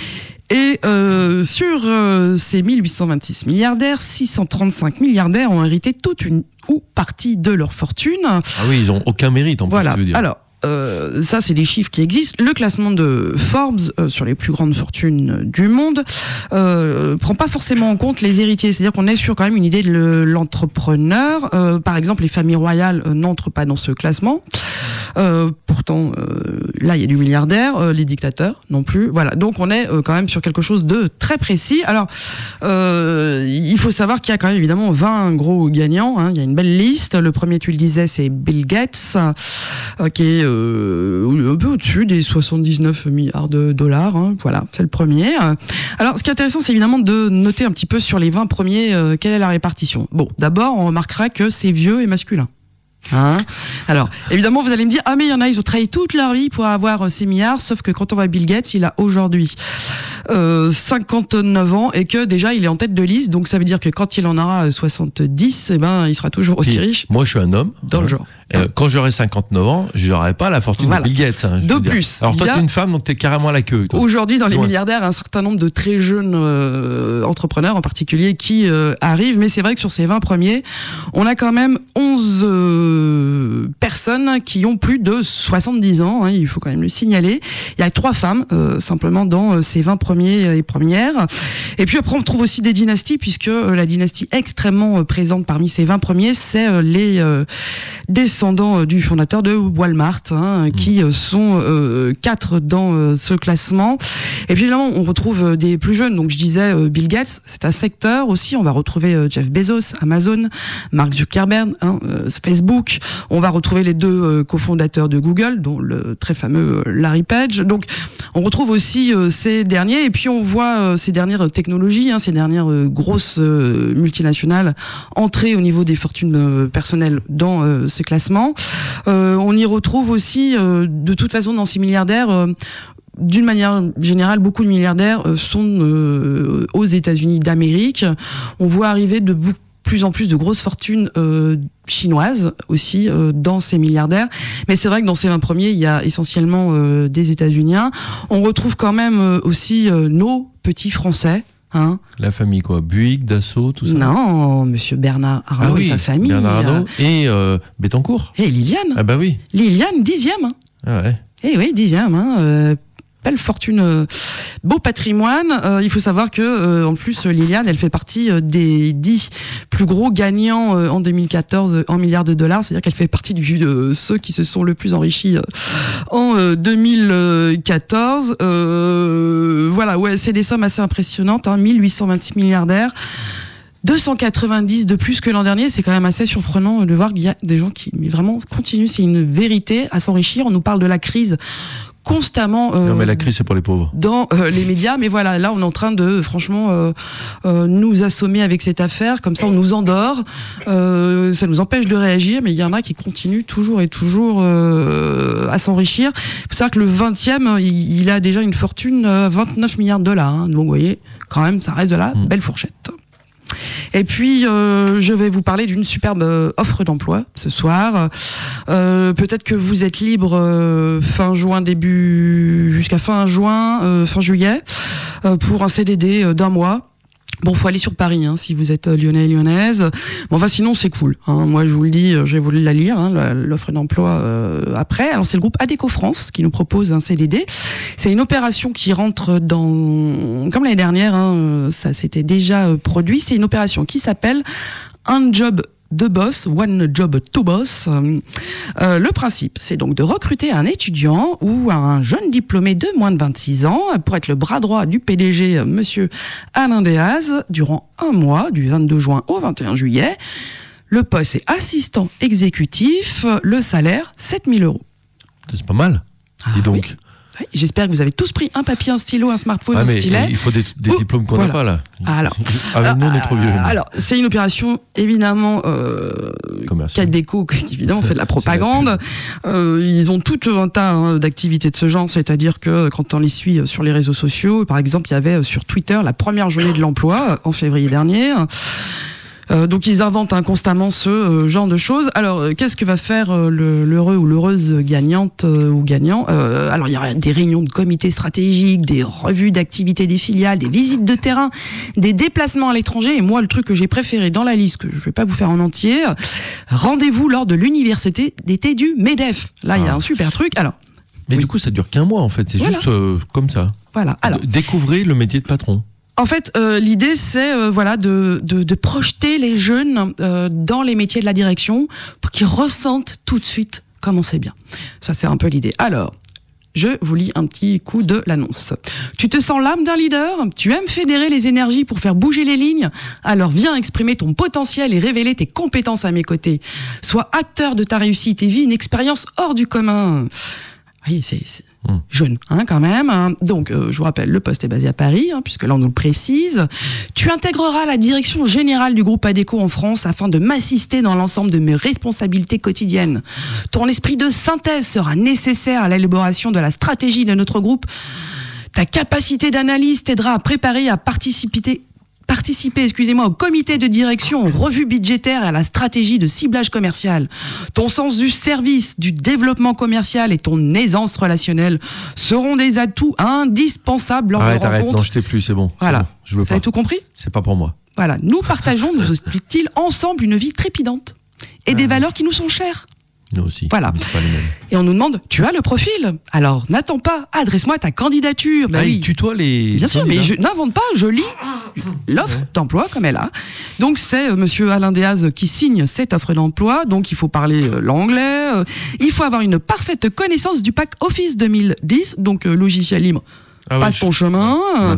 Et euh, sur euh, ces mille huit cent vingt-six milliardaires, six cent trente-cinq milliardaires ont hérité toute une ou partie de leur fortune. Ah oui, ils n'ont aucun mérite en voilà. plus, tu veux dire. Alors, euh, ça, c'est des chiffres qui existent. Le classement de Forbes euh, sur les plus grandes fortunes du monde euh, prend pas forcément en compte les héritiers. C'est-à-dire qu'on est sur quand même une idée de le, l'entrepreneur. Euh, par exemple, les familles royales euh, n'entrent pas dans ce classement. Euh, pourtant, euh, là, il y a du milliardaire, euh, les dictateurs non plus. Voilà, donc on est euh, quand même sur quelque chose de très précis. Alors, euh, il faut savoir qu'il y a quand même évidemment vingt gros gagnants. Hein. Il y a une belle liste. Le premier, tu le disais, c'est Bill Gates, euh, qui est euh, un peu au-dessus des soixante-dix-neuf milliards de dollars. Hein. Voilà, c'est le premier. Alors, ce qui est intéressant, c'est évidemment de noter un petit peu sur les vingt premiers euh, quelle est la répartition. Bon, d'abord, on remarquera que c'est vieux et masculin. Hein Alors, évidemment, vous allez me dire, ah mais il y en a, ils ont travaillé toute leur vie pour avoir euh, ces milliards, sauf que quand on voit Bill Gates, il a aujourd'hui euh, cinquante-neuf ans et que déjà il est en tête de liste, donc ça veut dire que quand il en aura soixante-dix, eh ben, il sera toujours aussi Puis, riche. Moi, je suis un homme. Dans hein. le genre. Euh, quand j'aurai cinquante-neuf ans, j'aurai pas la fortune voilà. de Bill Gates. Hein, de plus. Alors toi, tu es une femme, donc tu es carrément à la queue. Toi. Aujourd'hui, dans les ouais. milliardaires, un certain nombre de très jeunes euh, entrepreneurs en particulier qui euh, arrivent, mais c'est vrai que sur ces vingt premiers, on a quand même onze euh, personnes qui ont plus de soixante-dix ans, hein, il faut quand même le signaler. Il y a trois femmes, euh, simplement, dans euh, ces vingt premiers et premières. Et puis après, on trouve aussi des dynasties, puisque euh, la dynastie extrêmement euh, présente parmi ces vingt premiers, c'est euh, les euh, descendants euh, du fondateur de Walmart, hein, mmh. qui euh, sont euh, quatre dans euh, ce classement. Et puis évidemment, on retrouve euh, des plus jeunes. Donc je disais euh, Bill Gates, c'est un secteur aussi. On va retrouver euh, Jeff Bezos, Amazon, Mark Zuckerberg, hein, euh, Facebook. On va retrouver les deux euh, cofondateurs de Google, dont le très fameux euh, Larry Page. Donc on retrouve aussi euh, ces derniers. Et puis on voit euh, ces dernières technologies, hein, ces dernières euh, grosses euh, multinationales entrer au niveau des fortunes euh, personnelles dans euh, ce classement. Euh, on y retrouve aussi, euh, de toute façon, dans ces milliardaires, euh, d'une manière générale, beaucoup de milliardaires euh, sont euh, aux États-Unis d'Amérique. On voit arriver de beaucoup plus en plus de grosses fortunes euh, chinoises aussi euh, dans ces milliardaires. Mais c'est vrai que dans ces vingt premiers, il y a essentiellement euh, des États-Uniens. On retrouve quand même euh, aussi euh, nos petits Français. Hein. La famille quoi, Buick, Dassault, tout ça. Non, Monsieur Bernard Arnault ah oui, et sa famille. Bernard Arnault et euh, Bettencourt. Et Liliane. Ah bah oui. Liliane, dixième. Hein. Ah ouais. Eh oui, dixième. Hein, euh, belle fortune, euh, beau patrimoine. Euh, il faut savoir que, euh, en plus, Liliane, elle fait partie euh, des dix plus gros gagnants euh, en deux mille quatorze euh, en milliards de dollars. C'est-à-dire qu'elle fait partie du, de ceux qui se sont le plus enrichis euh, en euh, deux mille quatorze. Euh, voilà, ouais, c'est des sommes assez impressionnantes. Hein, mille huit cent vingt milliardaires. deux cent quatre-vingt-dix de plus que l'an dernier, c'est quand même assez surprenant de voir qu'il y a des gens qui mais vraiment continuent, c'est une vérité, à s'enrichir. On nous parle de la crise constamment euh, non mais la crise c'est pour les pauvres dans euh, les médias, mais voilà, là on est en train de franchement euh, euh, nous assommer avec cette affaire, comme ça on nous endort, euh, ça nous empêche de réagir, mais il y en a qui continuent toujours et toujours euh, à s'enrichir. Il faut savoir que le vingtième, il, il a déjà une fortune euh, vingt-neuf milliards de dollars, hein, donc vous voyez, quand même ça reste de la mmh. belle fourchette. Et puis, euh, je vais vous parler d'une superbe euh, offre d'emploi ce soir. Euh, peut-être que vous êtes libre euh, fin juin, début jusqu'à fin juin, euh, fin juillet, euh, pour un C D D euh, d'un mois. Bon, faut aller sur Paris, hein, si vous êtes lyonnais, lyonnaise. Bon, enfin, sinon, c'est cool. Hein. Moi, je vous le dis, j'ai voulu la lire, hein, l'offre d'emploi euh, après. Alors, c'est le groupe Adéco France qui nous propose un C D D. C'est une opération qui rentre dans, comme l'année dernière, hein, ça s'était déjà produit. C'est une opération qui s'appelle Un Job de boss, one job to boss. Euh, le principe, c'est donc de recruter un étudiant ou un jeune diplômé de moins de vingt-six ans pour être le bras droit du P D G, monsieur Alain Dehaze, durant un mois, du vingt-deux juin au vingt et un juillet. Le poste est assistant exécutif, le salaire, sept mille euros. C'est pas mal, dis donc. Oui. Oui, j'espère que vous avez tous pris un papier, un stylo, un smartphone, ah, un mais stylet. Il faut des, des Ouh, diplômes qu'on n'a voilà. pas là. Alors, Avec nous, on est trop vieux. Alors, c'est une opération évidemment euh, Cadeco, qui évidemment fait de la propagande. Euh, ils ont tout un tas hein, d'activités de ce genre, c'est-à-dire que quand on les suit sur les réseaux sociaux, par exemple, il y avait sur Twitter la première journée de l'emploi en février dernier. Euh, donc ils inventent hein, constamment ce euh, genre de choses. Alors euh, qu'est-ce que va faire euh, le, l'heureux ou l'heureuse gagnante euh, ou gagnant euh, Alors il y aura des réunions de comités stratégiques, des revues d'activités des filiales, des visites de terrain, des déplacements à l'étranger. Et moi le truc que j'ai préféré dans la liste, que je vais pas vous faire en entier, rendez-vous lors de l'université d'été du MEDEF. Là il ah. y a un super truc. Alors mais oui. du coup ça dure qu'un mois en fait. C'est voilà. juste euh, comme ça. Voilà. Alors découvrez le métier de patron. En fait, euh, l'idée c'est euh, voilà de, de de projeter les jeunes euh, dans les métiers de la direction pour qu'ils ressentent tout de suite comment c'est bien. Ça c'est un peu l'idée. Alors, je vous lis un petit coup de l'annonce. Tu te sens l'âme d'un leader ? Tu aimes fédérer les énergies pour faire bouger les lignes ? Alors viens exprimer ton potentiel et révéler tes compétences à mes côtés. Sois acteur de ta réussite et vis une expérience hors du commun. Oui, c'est, c'est mmh. jeune, hein, quand même. Hein. Donc, euh, je vous rappelle, le poste est basé à Paris, hein, puisque là, on nous le précise. Tu intégreras la direction générale du groupe Adéco en France afin de m'assister dans l'ensemble de mes responsabilités quotidiennes. Ton esprit de synthèse sera nécessaire à l'élaboration de la stratégie de notre groupe. Ta capacité d'analyse t'aidera à préparer et à participer participer, excusez-moi, au comité de direction, aux revues budgétaires et à la stratégie de ciblage commercial. Ton sens du service, du développement commercial et ton aisance relationnelle seront des atouts indispensables lors arrête, de rencontres. Arrête, non, je t'ai plus, c'est bon. Voilà. C'est bon, je veux Vous pas. avez tout compris ? C'est pas pour moi. Voilà. Nous partageons, nous explique-t-il, ensemble une vie trépidante et ah. des valeurs qui nous sont chères. Nous aussi. Voilà. Pas les mêmes. Et on nous demande, tu as le profil ? Alors, n'attends pas, adresse-moi ta candidature. Bah ah, oui. Tutoie les. Bien sûr, mais je n'invente pas, je lis l'offre ouais. d'emploi comme elle a. Donc, c'est euh, monsieur Alain Dehaze qui signe cette offre d'emploi. Donc, il faut parler euh, l'anglais. Euh, il faut avoir une parfaite connaissance du pack Office deux mille dix, donc euh, logiciel libre. Ah passe ouais, ton je... chemin. Ouais.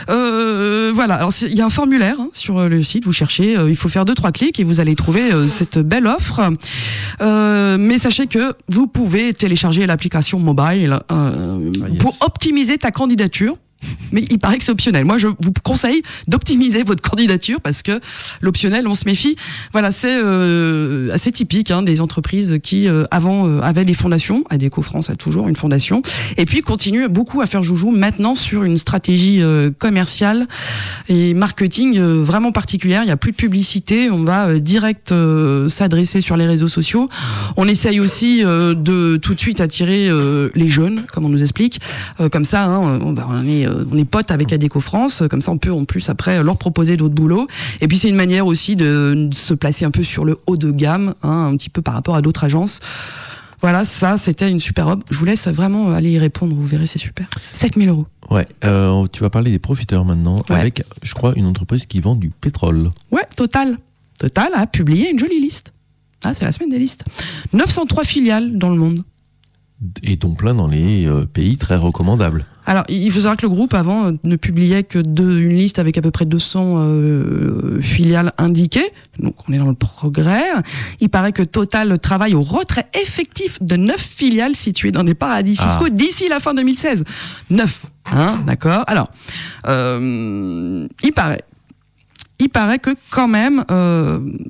Euh, voilà. Alors il y a un formulaire hein, sur le site. Vous cherchez. Euh, il faut faire deux trois clics et vous allez trouver euh, cette belle offre. Euh, mais sachez que vous pouvez télécharger l'application mobile euh, ah, yes. pour optimiser ta candidature. Mais il paraît que c'est optionnel. Moi, je vous conseille d'optimiser votre candidature parce que l'optionnel, on se méfie. Voilà, c'est euh, assez typique hein, des entreprises qui, euh, avant, euh, avaient des fondations. Adéco France a toujours une fondation. Et puis, continue beaucoup à faire joujou maintenant sur une stratégie euh, commerciale et marketing euh, vraiment particulière. Il n'y a plus de publicité. On va euh, direct euh, s'adresser sur les réseaux sociaux. On essaye aussi euh, de tout de suite attirer euh, les jeunes, comme on nous explique. Euh, comme ça, hein, on, bah, on est on est potes avec Adéco France, comme ça on peut en plus après leur proposer d'autres boulots. Et puis c'est une manière aussi de se placer un peu sur le haut de gamme, hein, un petit peu par rapport à d'autres agences. Voilà, ça c'était une super offre. Je vous laisse vraiment aller y répondre, vous verrez, c'est super. sept mille euros. Ouais, euh, tu vas parler des profiteurs maintenant, ouais. avec, je crois, une entreprise qui vend du pétrole. Ouais, Total. Total a publié une jolie liste. Ah, c'est la semaine des listes. neuf cent trois filiales dans le monde. Et dont plein dans les euh, pays très recommandables. Alors, il faut savoir que le groupe, avant, ne publiait que de, une liste avec à peu près deux cents euh, filiales indiquées. Donc, on est dans le progrès. Il paraît que Total travaille au retrait effectif de neuf filiales situées dans des paradis fiscaux ah. d'ici la fin deux mille seize. neuf, hein, d'accord. Alors, euh, il paraît... Il paraît que quand même, euh,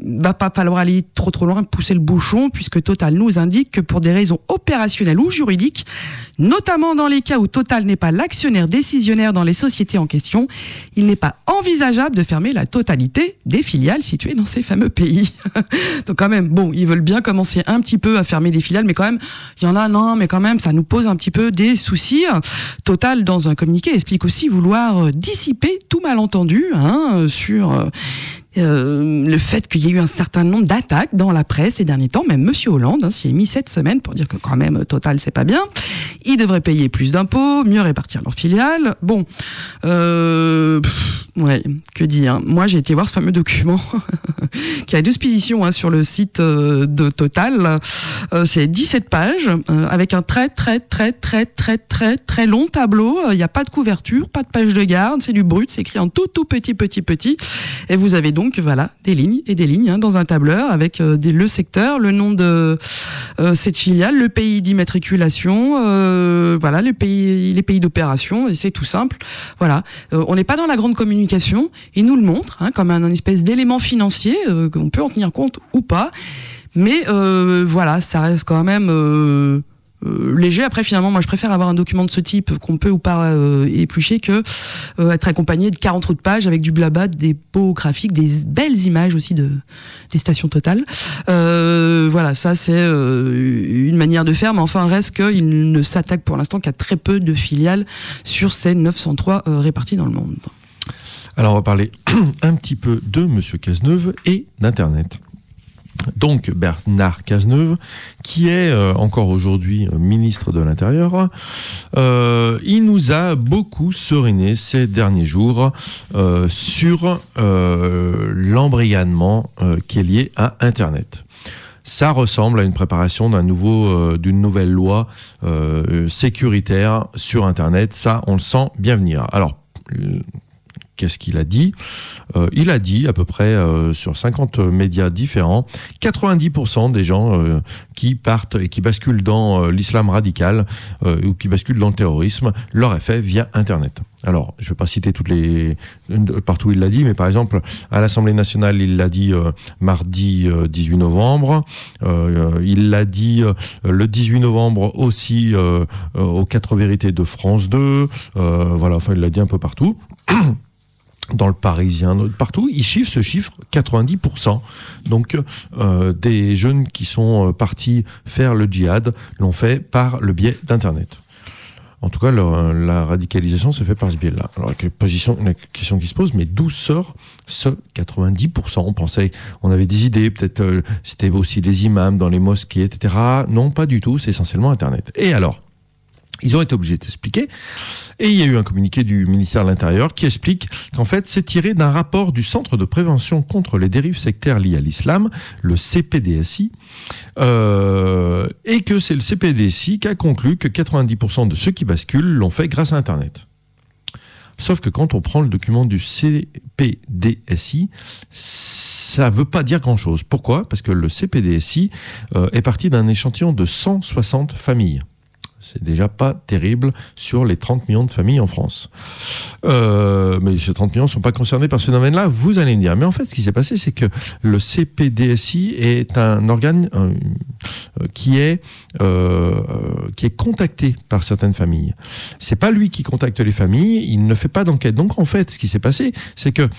va pas falloir aller trop trop loin, pousser le bouchon, puisque Total nous indique que pour des raisons opérationnelles ou juridiques, notamment dans les cas où Total n'est pas l'actionnaire décisionnaire dans les sociétés en question, il n'est pas envisageable de fermer la totalité des filiales situées dans ces fameux pays. Donc quand même, bon, ils veulent bien commencer un petit peu à fermer des filiales, mais quand même, il y en a, non, mais quand même, ça nous pose un petit peu des soucis. Total, dans un communiqué, explique aussi vouloir dissiper tout malentendu hein, sur... Euh, Euh, le fait qu'il y ait eu un certain nombre d'attaques dans la presse ces derniers temps, même Monsieur Hollande hein, s'y est mis cette semaine pour dire que quand même Total c'est pas bien, ils devraient payer plus d'impôts, mieux répartir leurs filiales. Bon, euh, pff, ouais, que dire. Moi j'ai été voir ce fameux document qui a deux positions hein, sur le site euh, de Total. Euh, c'est dix-sept pages euh, avec un très très très très très très très long tableau. Il n'y a pas de couverture, pas de page de garde, c'est du brut, c'est écrit en tout tout petit petit petit. Et vous avez donc voilà des lignes et des lignes hein, dans un tableur avec euh, des, le secteur, le nom de euh, cette filiale, le pays d'immatriculation, euh, voilà les pays les pays d'opération et c'est tout simple. Voilà, euh, on n'est pas dans la grande communication, ils nous le montrent hein, comme un, un espèce d'élément financier euh, qu'on peut en tenir compte ou pas, mais euh, voilà ça reste quand même euh, Euh, léger. Après finalement moi je préfère avoir un document de ce type qu'on peut ou pas euh, éplucher que euh, être accompagné de quarante autres pages avec du blabla, des beaux graphiques, des belles images aussi de des stations Total. Euh, voilà, ça c'est euh, une manière de faire, mais enfin reste qu'il ne s'attaque pour l'instant qu'à très peu de filiales sur ces neuf cent trois euh, réparties dans le monde. Alors on va parler un petit peu de Monsieur Cazeneuve et d'Internet. Donc Bernard Cazeneuve, qui est euh, encore aujourd'hui euh, ministre de l'Intérieur, euh, il nous a beaucoup seriné ces derniers jours euh, sur euh, l'embrigadement euh, qui est lié à Internet. Ça ressemble à une préparation d'un nouveau, euh, d'une nouvelle loi euh, sécuritaire sur Internet. Ça, on le sent bien venir. Alors, euh, qu'est-ce qu'il a dit ? euh, Il a dit à peu près euh, sur cinquante médias différents, quatre-vingt-dix pour cent des gens euh, qui partent et qui basculent dans euh, l'islam radical euh, ou qui basculent dans le terrorisme, leur est fait via Internet. Alors, je ne vais pas citer toutes les partout où il l'a dit, mais par exemple, à l'Assemblée nationale, il l'a dit euh, mardi euh, dix-huit novembre. Euh, il l'a dit euh, le dix-huit novembre aussi euh, euh, aux quatre vérités de France deux. Euh, voilà, enfin, il l'a dit un peu partout. Dans le Parisien, partout, il chiffre ce chiffre quatre-vingt-dix pour cent. Donc, euh, des jeunes qui sont partis faire le djihad l'ont fait par le biais d'Internet. En tout cas, le, la radicalisation se fait par ce biais-là. Alors, la, position, la question qui se pose, mais d'où sort ce quatre-vingt-dix pour cent ? On pensait, on avait des idées, peut-être euh, c'était aussi les imams dans les mosquées, et cetera. Non, pas du tout, c'est essentiellement Internet. Et alors ? Ils ont été obligés d'expliquer. Et il y a eu un communiqué du ministère de l'Intérieur qui explique qu'en fait, c'est tiré d'un rapport du Centre de prévention contre les dérives sectaires liées à l'islam, le C P D S I, euh, et que c'est le C P D S I qui a conclu que quatre-vingt-dix pour cent de ceux qui basculent l'ont fait grâce à Internet. Sauf que quand on prend le document du C P D S I, ça ne veut pas dire grand-chose. Pourquoi ? Parce que le C P D S I euh, est parti d'un échantillon de cent soixante familles. C'est déjà pas terrible sur les trente millions de familles en France. Euh, mais ces trente millions ne sont pas concernés par ce phénomène-là, vous allez me dire. Mais en fait, ce qui s'est passé, c'est que le C P D S I est un organe euh, qui, est, euh, qui est contacté par certaines familles. C'est pas lui qui contacte les familles, il ne fait pas d'enquête. Donc en fait, ce qui s'est passé, c'est que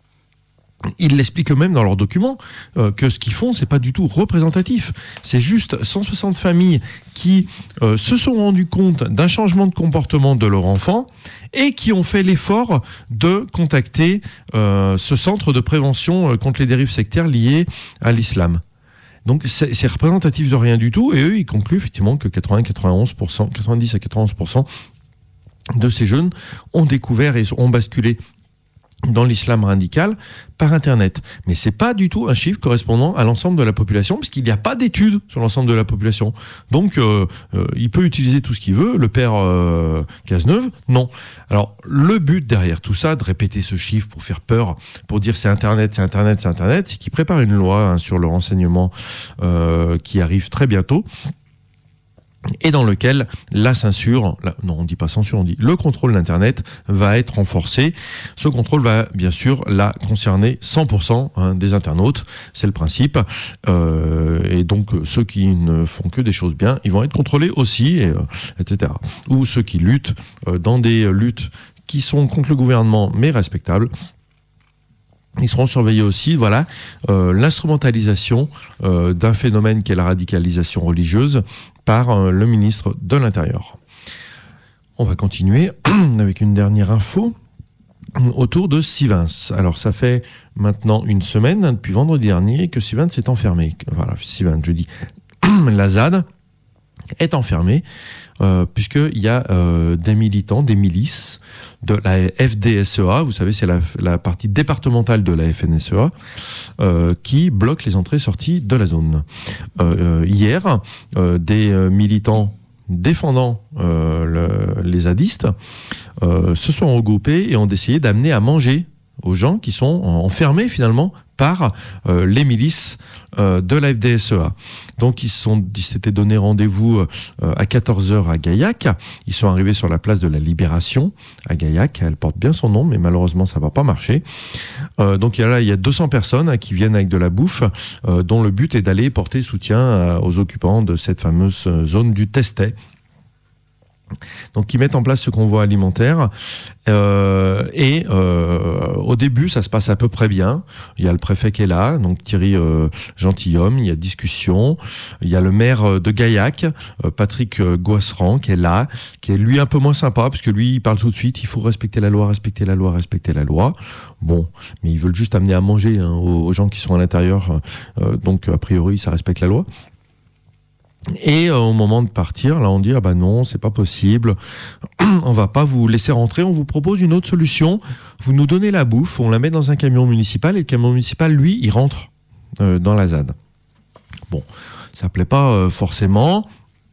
ils l'expliquent eux-mêmes dans leurs documents euh, que ce qu'ils font, c'est pas du tout représentatif. C'est juste cent soixante familles qui euh, se sont rendues compte d'un changement de comportement de leur enfant et qui ont fait l'effort de contacter euh, ce centre de prévention euh, contre les dérives sectaires liées à l'islam. Donc c'est, c'est représentatif de rien du tout, et eux ils concluent effectivement que quatre-vingts à quatre-vingt-onze pour cent, quatre-vingt-dix à quatre-vingt-onze pour cent de ces jeunes ont découvert et ont basculé dans l'islam radical par Internet. Mais c'est pas du tout un chiffre correspondant à l'ensemble de la population, puisqu'il n'y a pas d'études sur l'ensemble de la population. Donc, euh, euh, il peut utiliser tout ce qu'il veut, le père euh, Cazeneuve, non. Alors, le but derrière tout ça, de répéter ce chiffre pour faire peur, pour dire c'est Internet, c'est Internet, c'est Internet, c'est qu'il prépare une loi hein, sur le renseignement euh, qui arrive très bientôt, et dans lequel la censure, la, non on dit pas censure, on dit le contrôle d'Internet va être renforcé. Ce contrôle va bien sûr là concerner cent pour cent hein, des internautes, c'est le principe, euh, et donc ceux qui ne font que des choses bien, ils vont être contrôlés aussi, et, euh, et cetera. Ou ceux qui luttent euh, dans des luttes qui sont contre le gouvernement mais respectables, ils seront surveillés aussi. Voilà, euh, l'instrumentalisation euh, d'un phénomène qui est la radicalisation religieuse par euh, le ministre de l'Intérieur. On va continuer avec une dernière info autour de Sivens. Alors ça fait maintenant une semaine, hein, depuis vendredi dernier, que Sivens est enfermé. Voilà, Sivens, je dis, la Z A D est enfermée, euh, puisqu'il y a euh, des militants, des milices de la F D S E A, vous savez, c'est la, la partie départementale de la F N S E A, euh, qui bloque les entrées-sorties de la zone. Euh, hier, euh, des euh, militants défendant euh, le, les zadistes euh, se sont regroupés et ont essayé d'amener à manger aux gens qui sont enfermés finalement par euh, les milices euh, de la F D S E A. Donc ils se sont, ils s'étaient donné rendez-vous euh, à quatorze heures à Gaillac. Ils sont arrivés sur la place de la Libération à Gaillac. Elle porte bien son nom, mais malheureusement ça va pas marcher. Euh, donc il y a là il y a deux cents personnes hein, qui viennent avec de la bouffe, euh, dont le but est d'aller porter soutien euh, aux occupants de cette fameuse zone du Testet. Donc ils mettent en place ce convoi alimentaire euh, et euh, au début ça se passe à peu près bien. Il y a le préfet qui est là, donc Thierry euh, Gentilhomme, il y a discussion. Il y a le maire de Gaillac, euh, Patrick euh, Goisserand, qui est là, qui est lui un peu moins sympa parce que lui il parle tout de suite, il faut respecter la loi, respecter la loi, respecter la loi. Bon, mais ils veulent juste amener à manger hein, aux, aux gens qui sont à l'intérieur, euh, donc a priori ça respecte la loi. Et euh, au moment de partir, là on dit ah bah non, c'est pas possible, on va pas vous laisser rentrer, on vous propose une autre solution, vous nous donnez la bouffe, on la met dans un camion municipal et le camion municipal lui il rentre euh, dans la Z A D. Bon, ça plaît pas euh, forcément.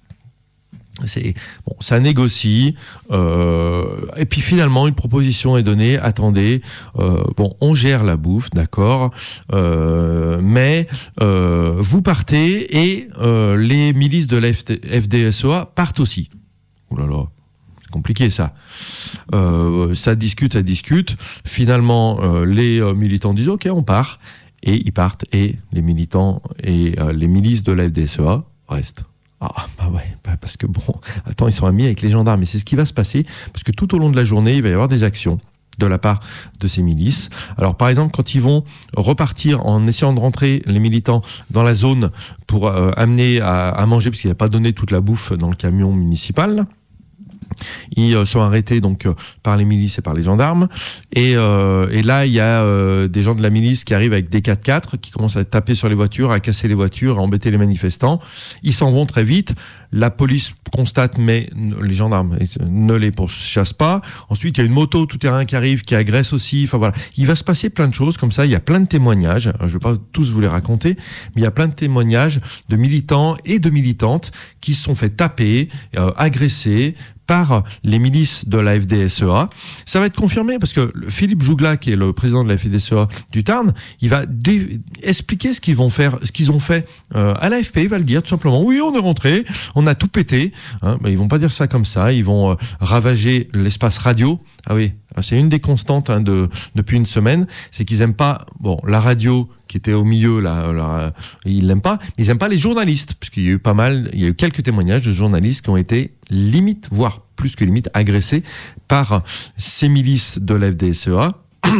C'est bon, ça négocie euh, et puis finalement une proposition est donnée. Attendez, euh, bon, on gère la bouffe, d'accord, euh, mais euh, vous partez et euh, les milices de la F D S E A partent aussi. Ouh là là, c'est compliqué ça. Euh, ça discute, ça discute. Finalement, euh, les euh, militants disent ok, on part et ils partent et les militants et euh, les milices de la F D S E A restent. Ah, bah ouais, bah parce que bon, attends, ils sont amis avec les gendarmes, et c'est ce qui va se passer, parce que tout au long de la journée, il va y avoir des actions de la part de ces milices. Alors, par exemple, quand ils vont repartir en essayant de rentrer, les militants, dans la zone pour euh, amener à, à manger, parce qu'il n'y a pas donné toute la bouffe dans le camion municipal, ils euh, sont arrêtés donc euh, par les milices et par les gendarmes et, euh, et là il y a euh, des gens de la milice qui arrivent avec des quatre-quatre qui commencent à taper sur les voitures, à casser les voitures, à embêter les manifestants. Ils s'en vont très vite, la police constate mais les gendarmes ne les pourchassent pas. Ensuite il y a une moto tout-terrain qui arrive, qui agresse aussi. Enfin voilà, il va se passer plein de choses comme ça. Il y a plein de témoignages, je ne vais pas tous vous les raconter, mais il y a plein de témoignages de militants et de militantes qui se sont fait taper, euh, agresser par les milices de la F D S E A. Ça va être confirmé parce que Philippe Jougla, qui est le président de la F D S E A du Tarn, il va dé- expliquer ce qu'ils vont faire, ce qu'ils ont fait euh, à l'A F P. Il va le dire tout simplement. Oui, on est rentré, on a tout pété. Hein, ben, ils vont pas dire ça comme ça. Ils vont euh, ravager l'espace radio. Ah oui, c'est une des constantes hein, de depuis une semaine, c'est qu'ils aiment pas bon la radio qui était au milieu là, là ils l'aiment pas, mais ils aiment pas les journalistes parce qu'il y a eu pas mal, il y a eu quelques témoignages de journalistes qui ont été limite, voire plus que limite, agressés par ces milices de la F D S E A.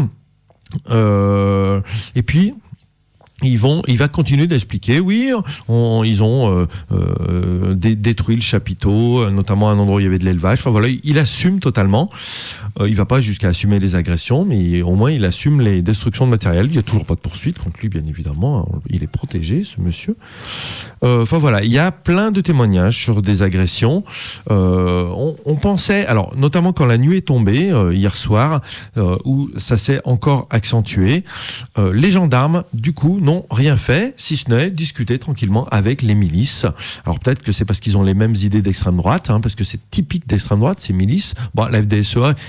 euh, et puis Ils vont, il va continuer d'expliquer. Oui, on, ils ont euh, euh, dé, détruit le chapiteau, notamment à un endroit où il y avait de l'élevage. Enfin voilà, il assume totalement. Euh, il va pas jusqu'à assumer les agressions, mais au moins il assume les destructions de matériel. Il y a toujours pas de poursuite contre lui, bien évidemment. Il est protégé, ce monsieur. Euh, enfin voilà, il y a plein de témoignages sur des agressions. Euh, on, on pensait, alors notamment quand la nuit est tombée euh, hier soir, euh, où ça s'est encore accentué. Euh, les gendarmes, du coup, n'ont rien fait, si ce n'est discuter tranquillement avec les milices. Alors peut-être que c'est parce qu'ils ont les mêmes idées d'extrême droite, hein, parce que c'est typique d'extrême droite, ces milices. Bon, la F D S E A,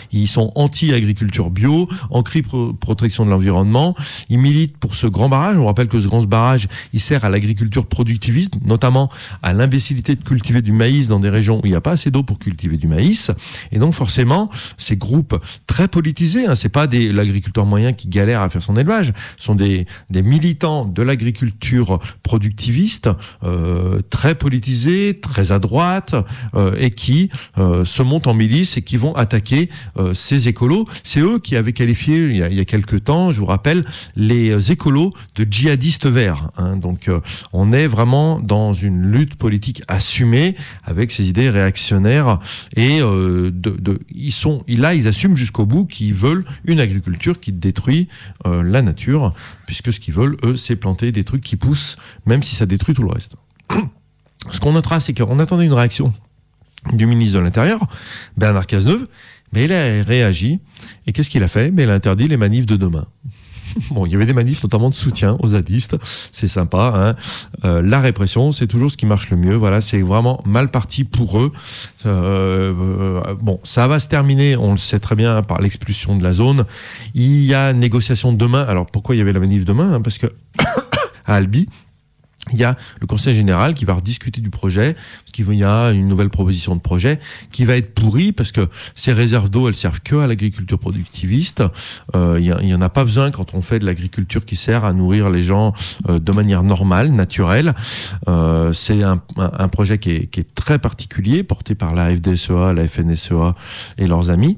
Ils sont anti-agriculture bio, anti-protection de l'environnement. Ils militent pour ce grand barrage. On rappelle que ce grand barrage, il sert à l'agriculture productiviste, notamment à l'imbécilité de cultiver du maïs dans des régions où il n'y a pas assez d'eau pour cultiver du maïs. Et donc forcément, ces groupes très politisés, hein, c'est pas des, l'agriculteur moyen qui galère à faire son élevage, ce sont des, des militants de l'agriculture productiviste, euh, très politisés, très à droite, euh, et qui euh, se montent en milice et qui vont attaquer euh, ces écolos. C'est eux qui avaient qualifié il y a, il y a quelques temps, je vous rappelle, les écolos de djihadistes verts. Hein. Donc euh, on est vraiment dans une lutte politique assumée avec ces idées réactionnaires et euh, de, de, ils sont, là ils assument jusqu'au bout qu'ils veulent une agriculture qui détruit euh, la nature, puisque ce qu'ils veulent eux c'est planter des trucs qui poussent même si ça détruit tout le reste. Ce qu'on notera, c'est qu'on attendait une réaction du ministre de l'Intérieur, Bernard Cazeneuve, mais il a réagi. Et qu'est-ce qu'il a fait? Mais il a interdit les manifs de demain. Bon, il y avait des manifs notamment de soutien aux zadistes, c'est sympa. Hein. Euh, la répression, c'est toujours ce qui marche le mieux. Voilà, c'est vraiment mal parti pour eux. Euh, euh, bon, ça va se terminer, on le sait très bien, par l'expulsion de la zone. Il y a négociation demain. Alors pourquoi il y avait la manif demain? Hein, parce que à Albi, il y a le conseil général qui va rediscuter du projet, parce qu'il y a une nouvelle proposition de projet qui va être pourrie, parce que ces réserves d'eau, elles servent que à l'agriculture productiviste. Euh, il n'y en a pas besoin quand on fait de l'agriculture qui sert à nourrir les gens euh, de manière normale, naturelle. Euh, c'est un, un, un projet qui est, qui est très particulier, porté par la F D S E A, la F N S E A et leurs amis.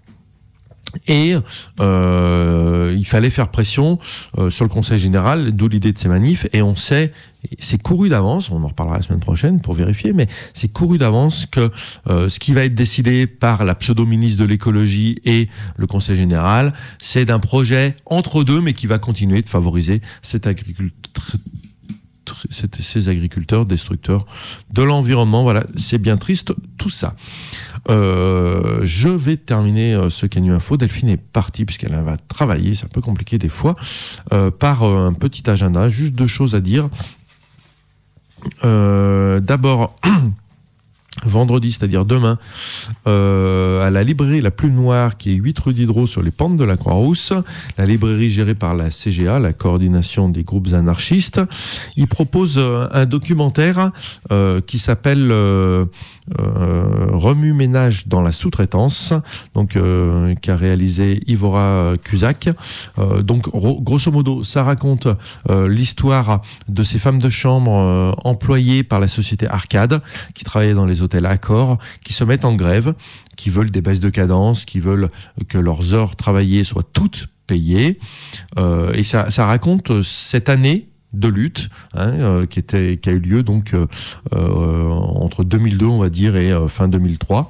Et euh, il fallait faire pression euh, sur le Conseil général, d'où l'idée de ces manifs. Et on sait, c'est couru d'avance, on en reparlera la semaine prochaine pour vérifier, mais c'est couru d'avance que euh, ce qui va être décidé par la pseudo-ministre de l'écologie et le Conseil général, c'est d'un projet entre deux, mais qui va continuer de favoriser cette agriculture. Ces agriculteurs destructeurs de l'environnement. Voilà, c'est bien triste tout ça. Euh, je vais terminer euh, ce Canu Info. Delphine est partie puisqu'elle va travailler, c'est un peu compliqué des fois, euh, par euh, un petit agenda. Juste deux choses à dire. Euh, d'abord, vendredi, c'est-à-dire demain, euh, à la librairie La Plume Noire, qui est huit rue Diderot sur les pentes de la Croix-Rousse, la librairie gérée par la C G A, la coordination des groupes anarchistes. Il propose euh, un documentaire euh, qui s'appelle euh, euh, Remue-ménage dans la sous-traitance, donc euh, qu'a réalisé Ivora Cusack. Euh, donc ro- grosso modo, ça raconte euh, l'histoire de ces femmes de chambre euh, employées par la société Arcade, qui travaillaient dans les hôtels Accor, qui se mettent en grève, qui veulent des baisses de cadence, qui veulent que leurs heures travaillées soient toutes payées. Euh, et ça, ça raconte cette année de lutte hein, euh, qui, était, qui a eu lieu donc euh, euh, entre deux mille deux, on va dire, et euh, fin deux mille trois.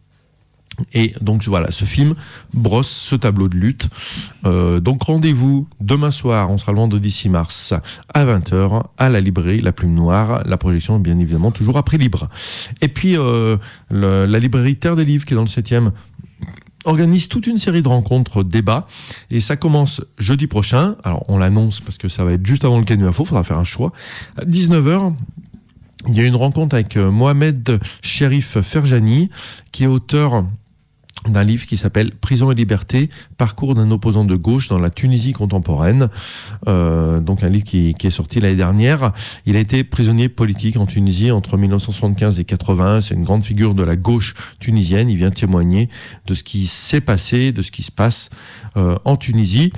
Et donc voilà, ce film brosse ce tableau de lutte. Euh, donc rendez-vous demain soir, on sera le vendredi six mars à vingt heures à la librairie La Plume Noire. La projection est bien évidemment toujours à prix libre. Et puis euh, le, la librairie Terre des Livres qui est dans le septième organise toute une série de rencontres, débats, et ça commence jeudi prochain. Alors on l'annonce parce que ça va être juste avant le Canu Info, il faudra faire un choix. À dix-neuf heures, il y a une rencontre avec Mohamed Cherif Ferjani, qui est auteur d'un livre qui s'appelle Prison et liberté, parcours d'un opposant de gauche dans la Tunisie contemporaine. Euh, donc un livre qui, qui est sorti l'année dernière. Il a été prisonnier politique en Tunisie entre mille neuf cent soixante-quinze et quatre-vingt. C'est une grande figure de la gauche tunisienne. Il vient témoigner de ce qui s'est passé, de ce qui se passe euh, en Tunisie.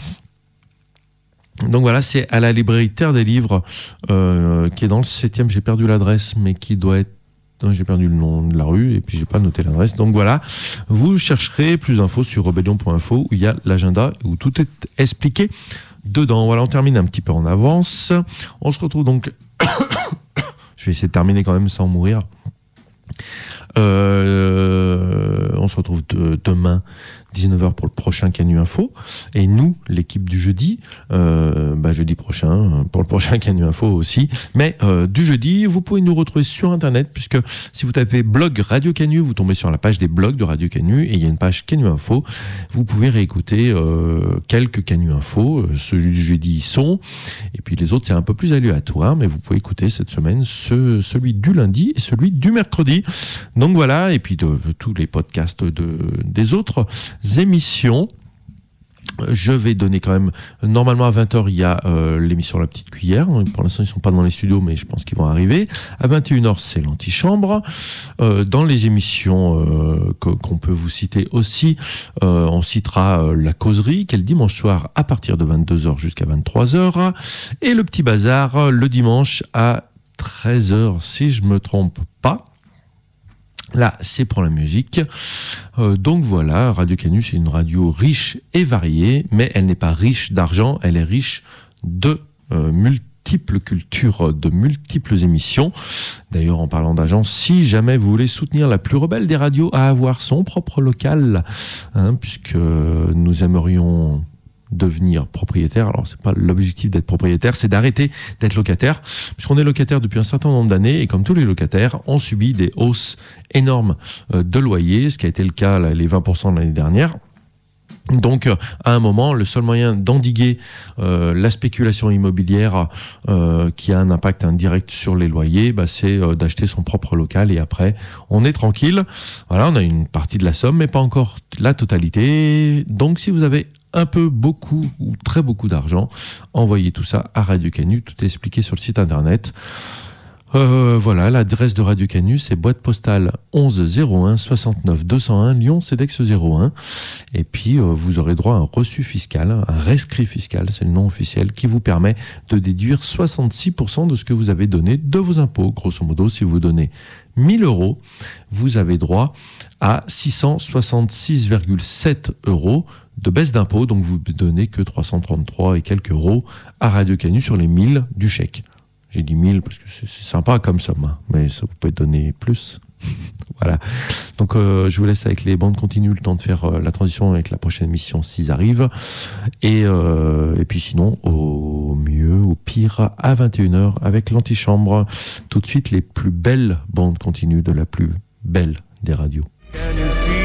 Donc voilà, c'est à la librairie Terre des Livres, euh, qui est dans le septième, j'ai perdu l'adresse, mais qui doit être... Non, j'ai perdu le nom de la rue, et puis j'ai pas noté l'adresse. Donc voilà, vous chercherez plus d'infos sur rebellion point info, où il y a l'agenda, où tout est expliqué dedans. Voilà, on termine un petit peu en avance. On se retrouve donc... Je vais essayer de terminer quand même sans mourir. Euh, on se retrouve de, demain dix-neuf heures pour le prochain Canu Info, et nous, l'équipe du jeudi, euh, bah jeudi prochain pour le prochain Canu Info aussi, mais euh, du jeudi, vous pouvez nous retrouver sur internet, puisque si vous tapez blog Radio Canu, vous tombez sur la page des blogs de Radio Canu, et il y a une page Canu Info. Vous pouvez réécouter euh, quelques Canu Info, euh, ceux du jeudi y sont, et puis les autres c'est un peu plus aléatoire, mais vous pouvez écouter cette semaine ce, celui du lundi et celui du mercredi. Donc Donc voilà, et puis de, de tous les podcasts de, des autres émissions. Je vais donner quand même, normalement à vingt heures, il y a euh, l'émission La Petite Cuillère. Pour l'instant, ils ne sont pas dans les studios, mais je pense qu'ils vont arriver. À vingt et une heures, c'est l'Antichambre. Euh, dans les émissions euh, que, qu'on peut vous citer aussi, euh, on citera euh, La Causerie, qui est le dimanche soir à partir de vingt-deux heures jusqu'à vingt-trois heures. Et le Petit Bazar, le dimanche à treize heures, si je ne me trompe pas. Là, c'est pour la musique. Euh, donc voilà, Radio Canu, c'est une radio riche et variée, mais elle n'est pas riche d'argent, elle est riche de euh, multiples cultures, de multiples émissions. D'ailleurs, en parlant d'agence, si jamais vous voulez soutenir la plus rebelle des radios à avoir son propre local, hein, puisque nous aimerions devenir propriétaire. Alors, c'est pas l'objectif d'être propriétaire, c'est d'arrêter d'être locataire, puisqu'on est locataire depuis un certain nombre d'années, et comme tous les locataires, on subit des hausses énormes de loyer, ce qui a été le cas là, les vingt pour cent de l'année dernière. Donc, à un moment, le seul moyen d'endiguer euh, la spéculation immobilière euh, qui a un impact indirect sur les loyers, bah, c'est euh, d'acheter son propre local, et après, on est tranquille. Voilà, on a une partie de la somme, mais pas encore la totalité. Donc, si vous avez un peu, beaucoup ou très beaucoup d'argent, envoyez tout ça à Radio Canu, tout est expliqué sur le site internet. Euh, voilà, l'adresse de Radio Canu, c'est boîte postale onze zéro un soixante-neuf deux cent un Lyon Cedex zéro un. Et puis, euh, vous aurez droit à un reçu fiscal, un rescrit fiscal, c'est le nom officiel, qui vous permet de déduire soixante-six pour cent de ce que vous avez donné de vos impôts. Grosso modo, si vous donnez mille euros, vous avez droit à six cent soixante-six virgule sept euros de baisse d'impôts, donc vous ne donnez que trois cent trente-trois et quelques euros à Radio Canu sur les mille du chèque. J'ai dit mille parce que c'est, c'est sympa comme somme, hein, mais ça, vous pouvez donner plus. Voilà. Donc euh, je vous laisse avec les bandes continues, le temps de faire euh, la transition avec la prochaine émission s'ils arrivent. Et, euh, et puis sinon, au mieux, au pire, à vingt et une heures avec l'Antichambre. Tout de suite, les plus belles bandes continues de la plus belle des radios.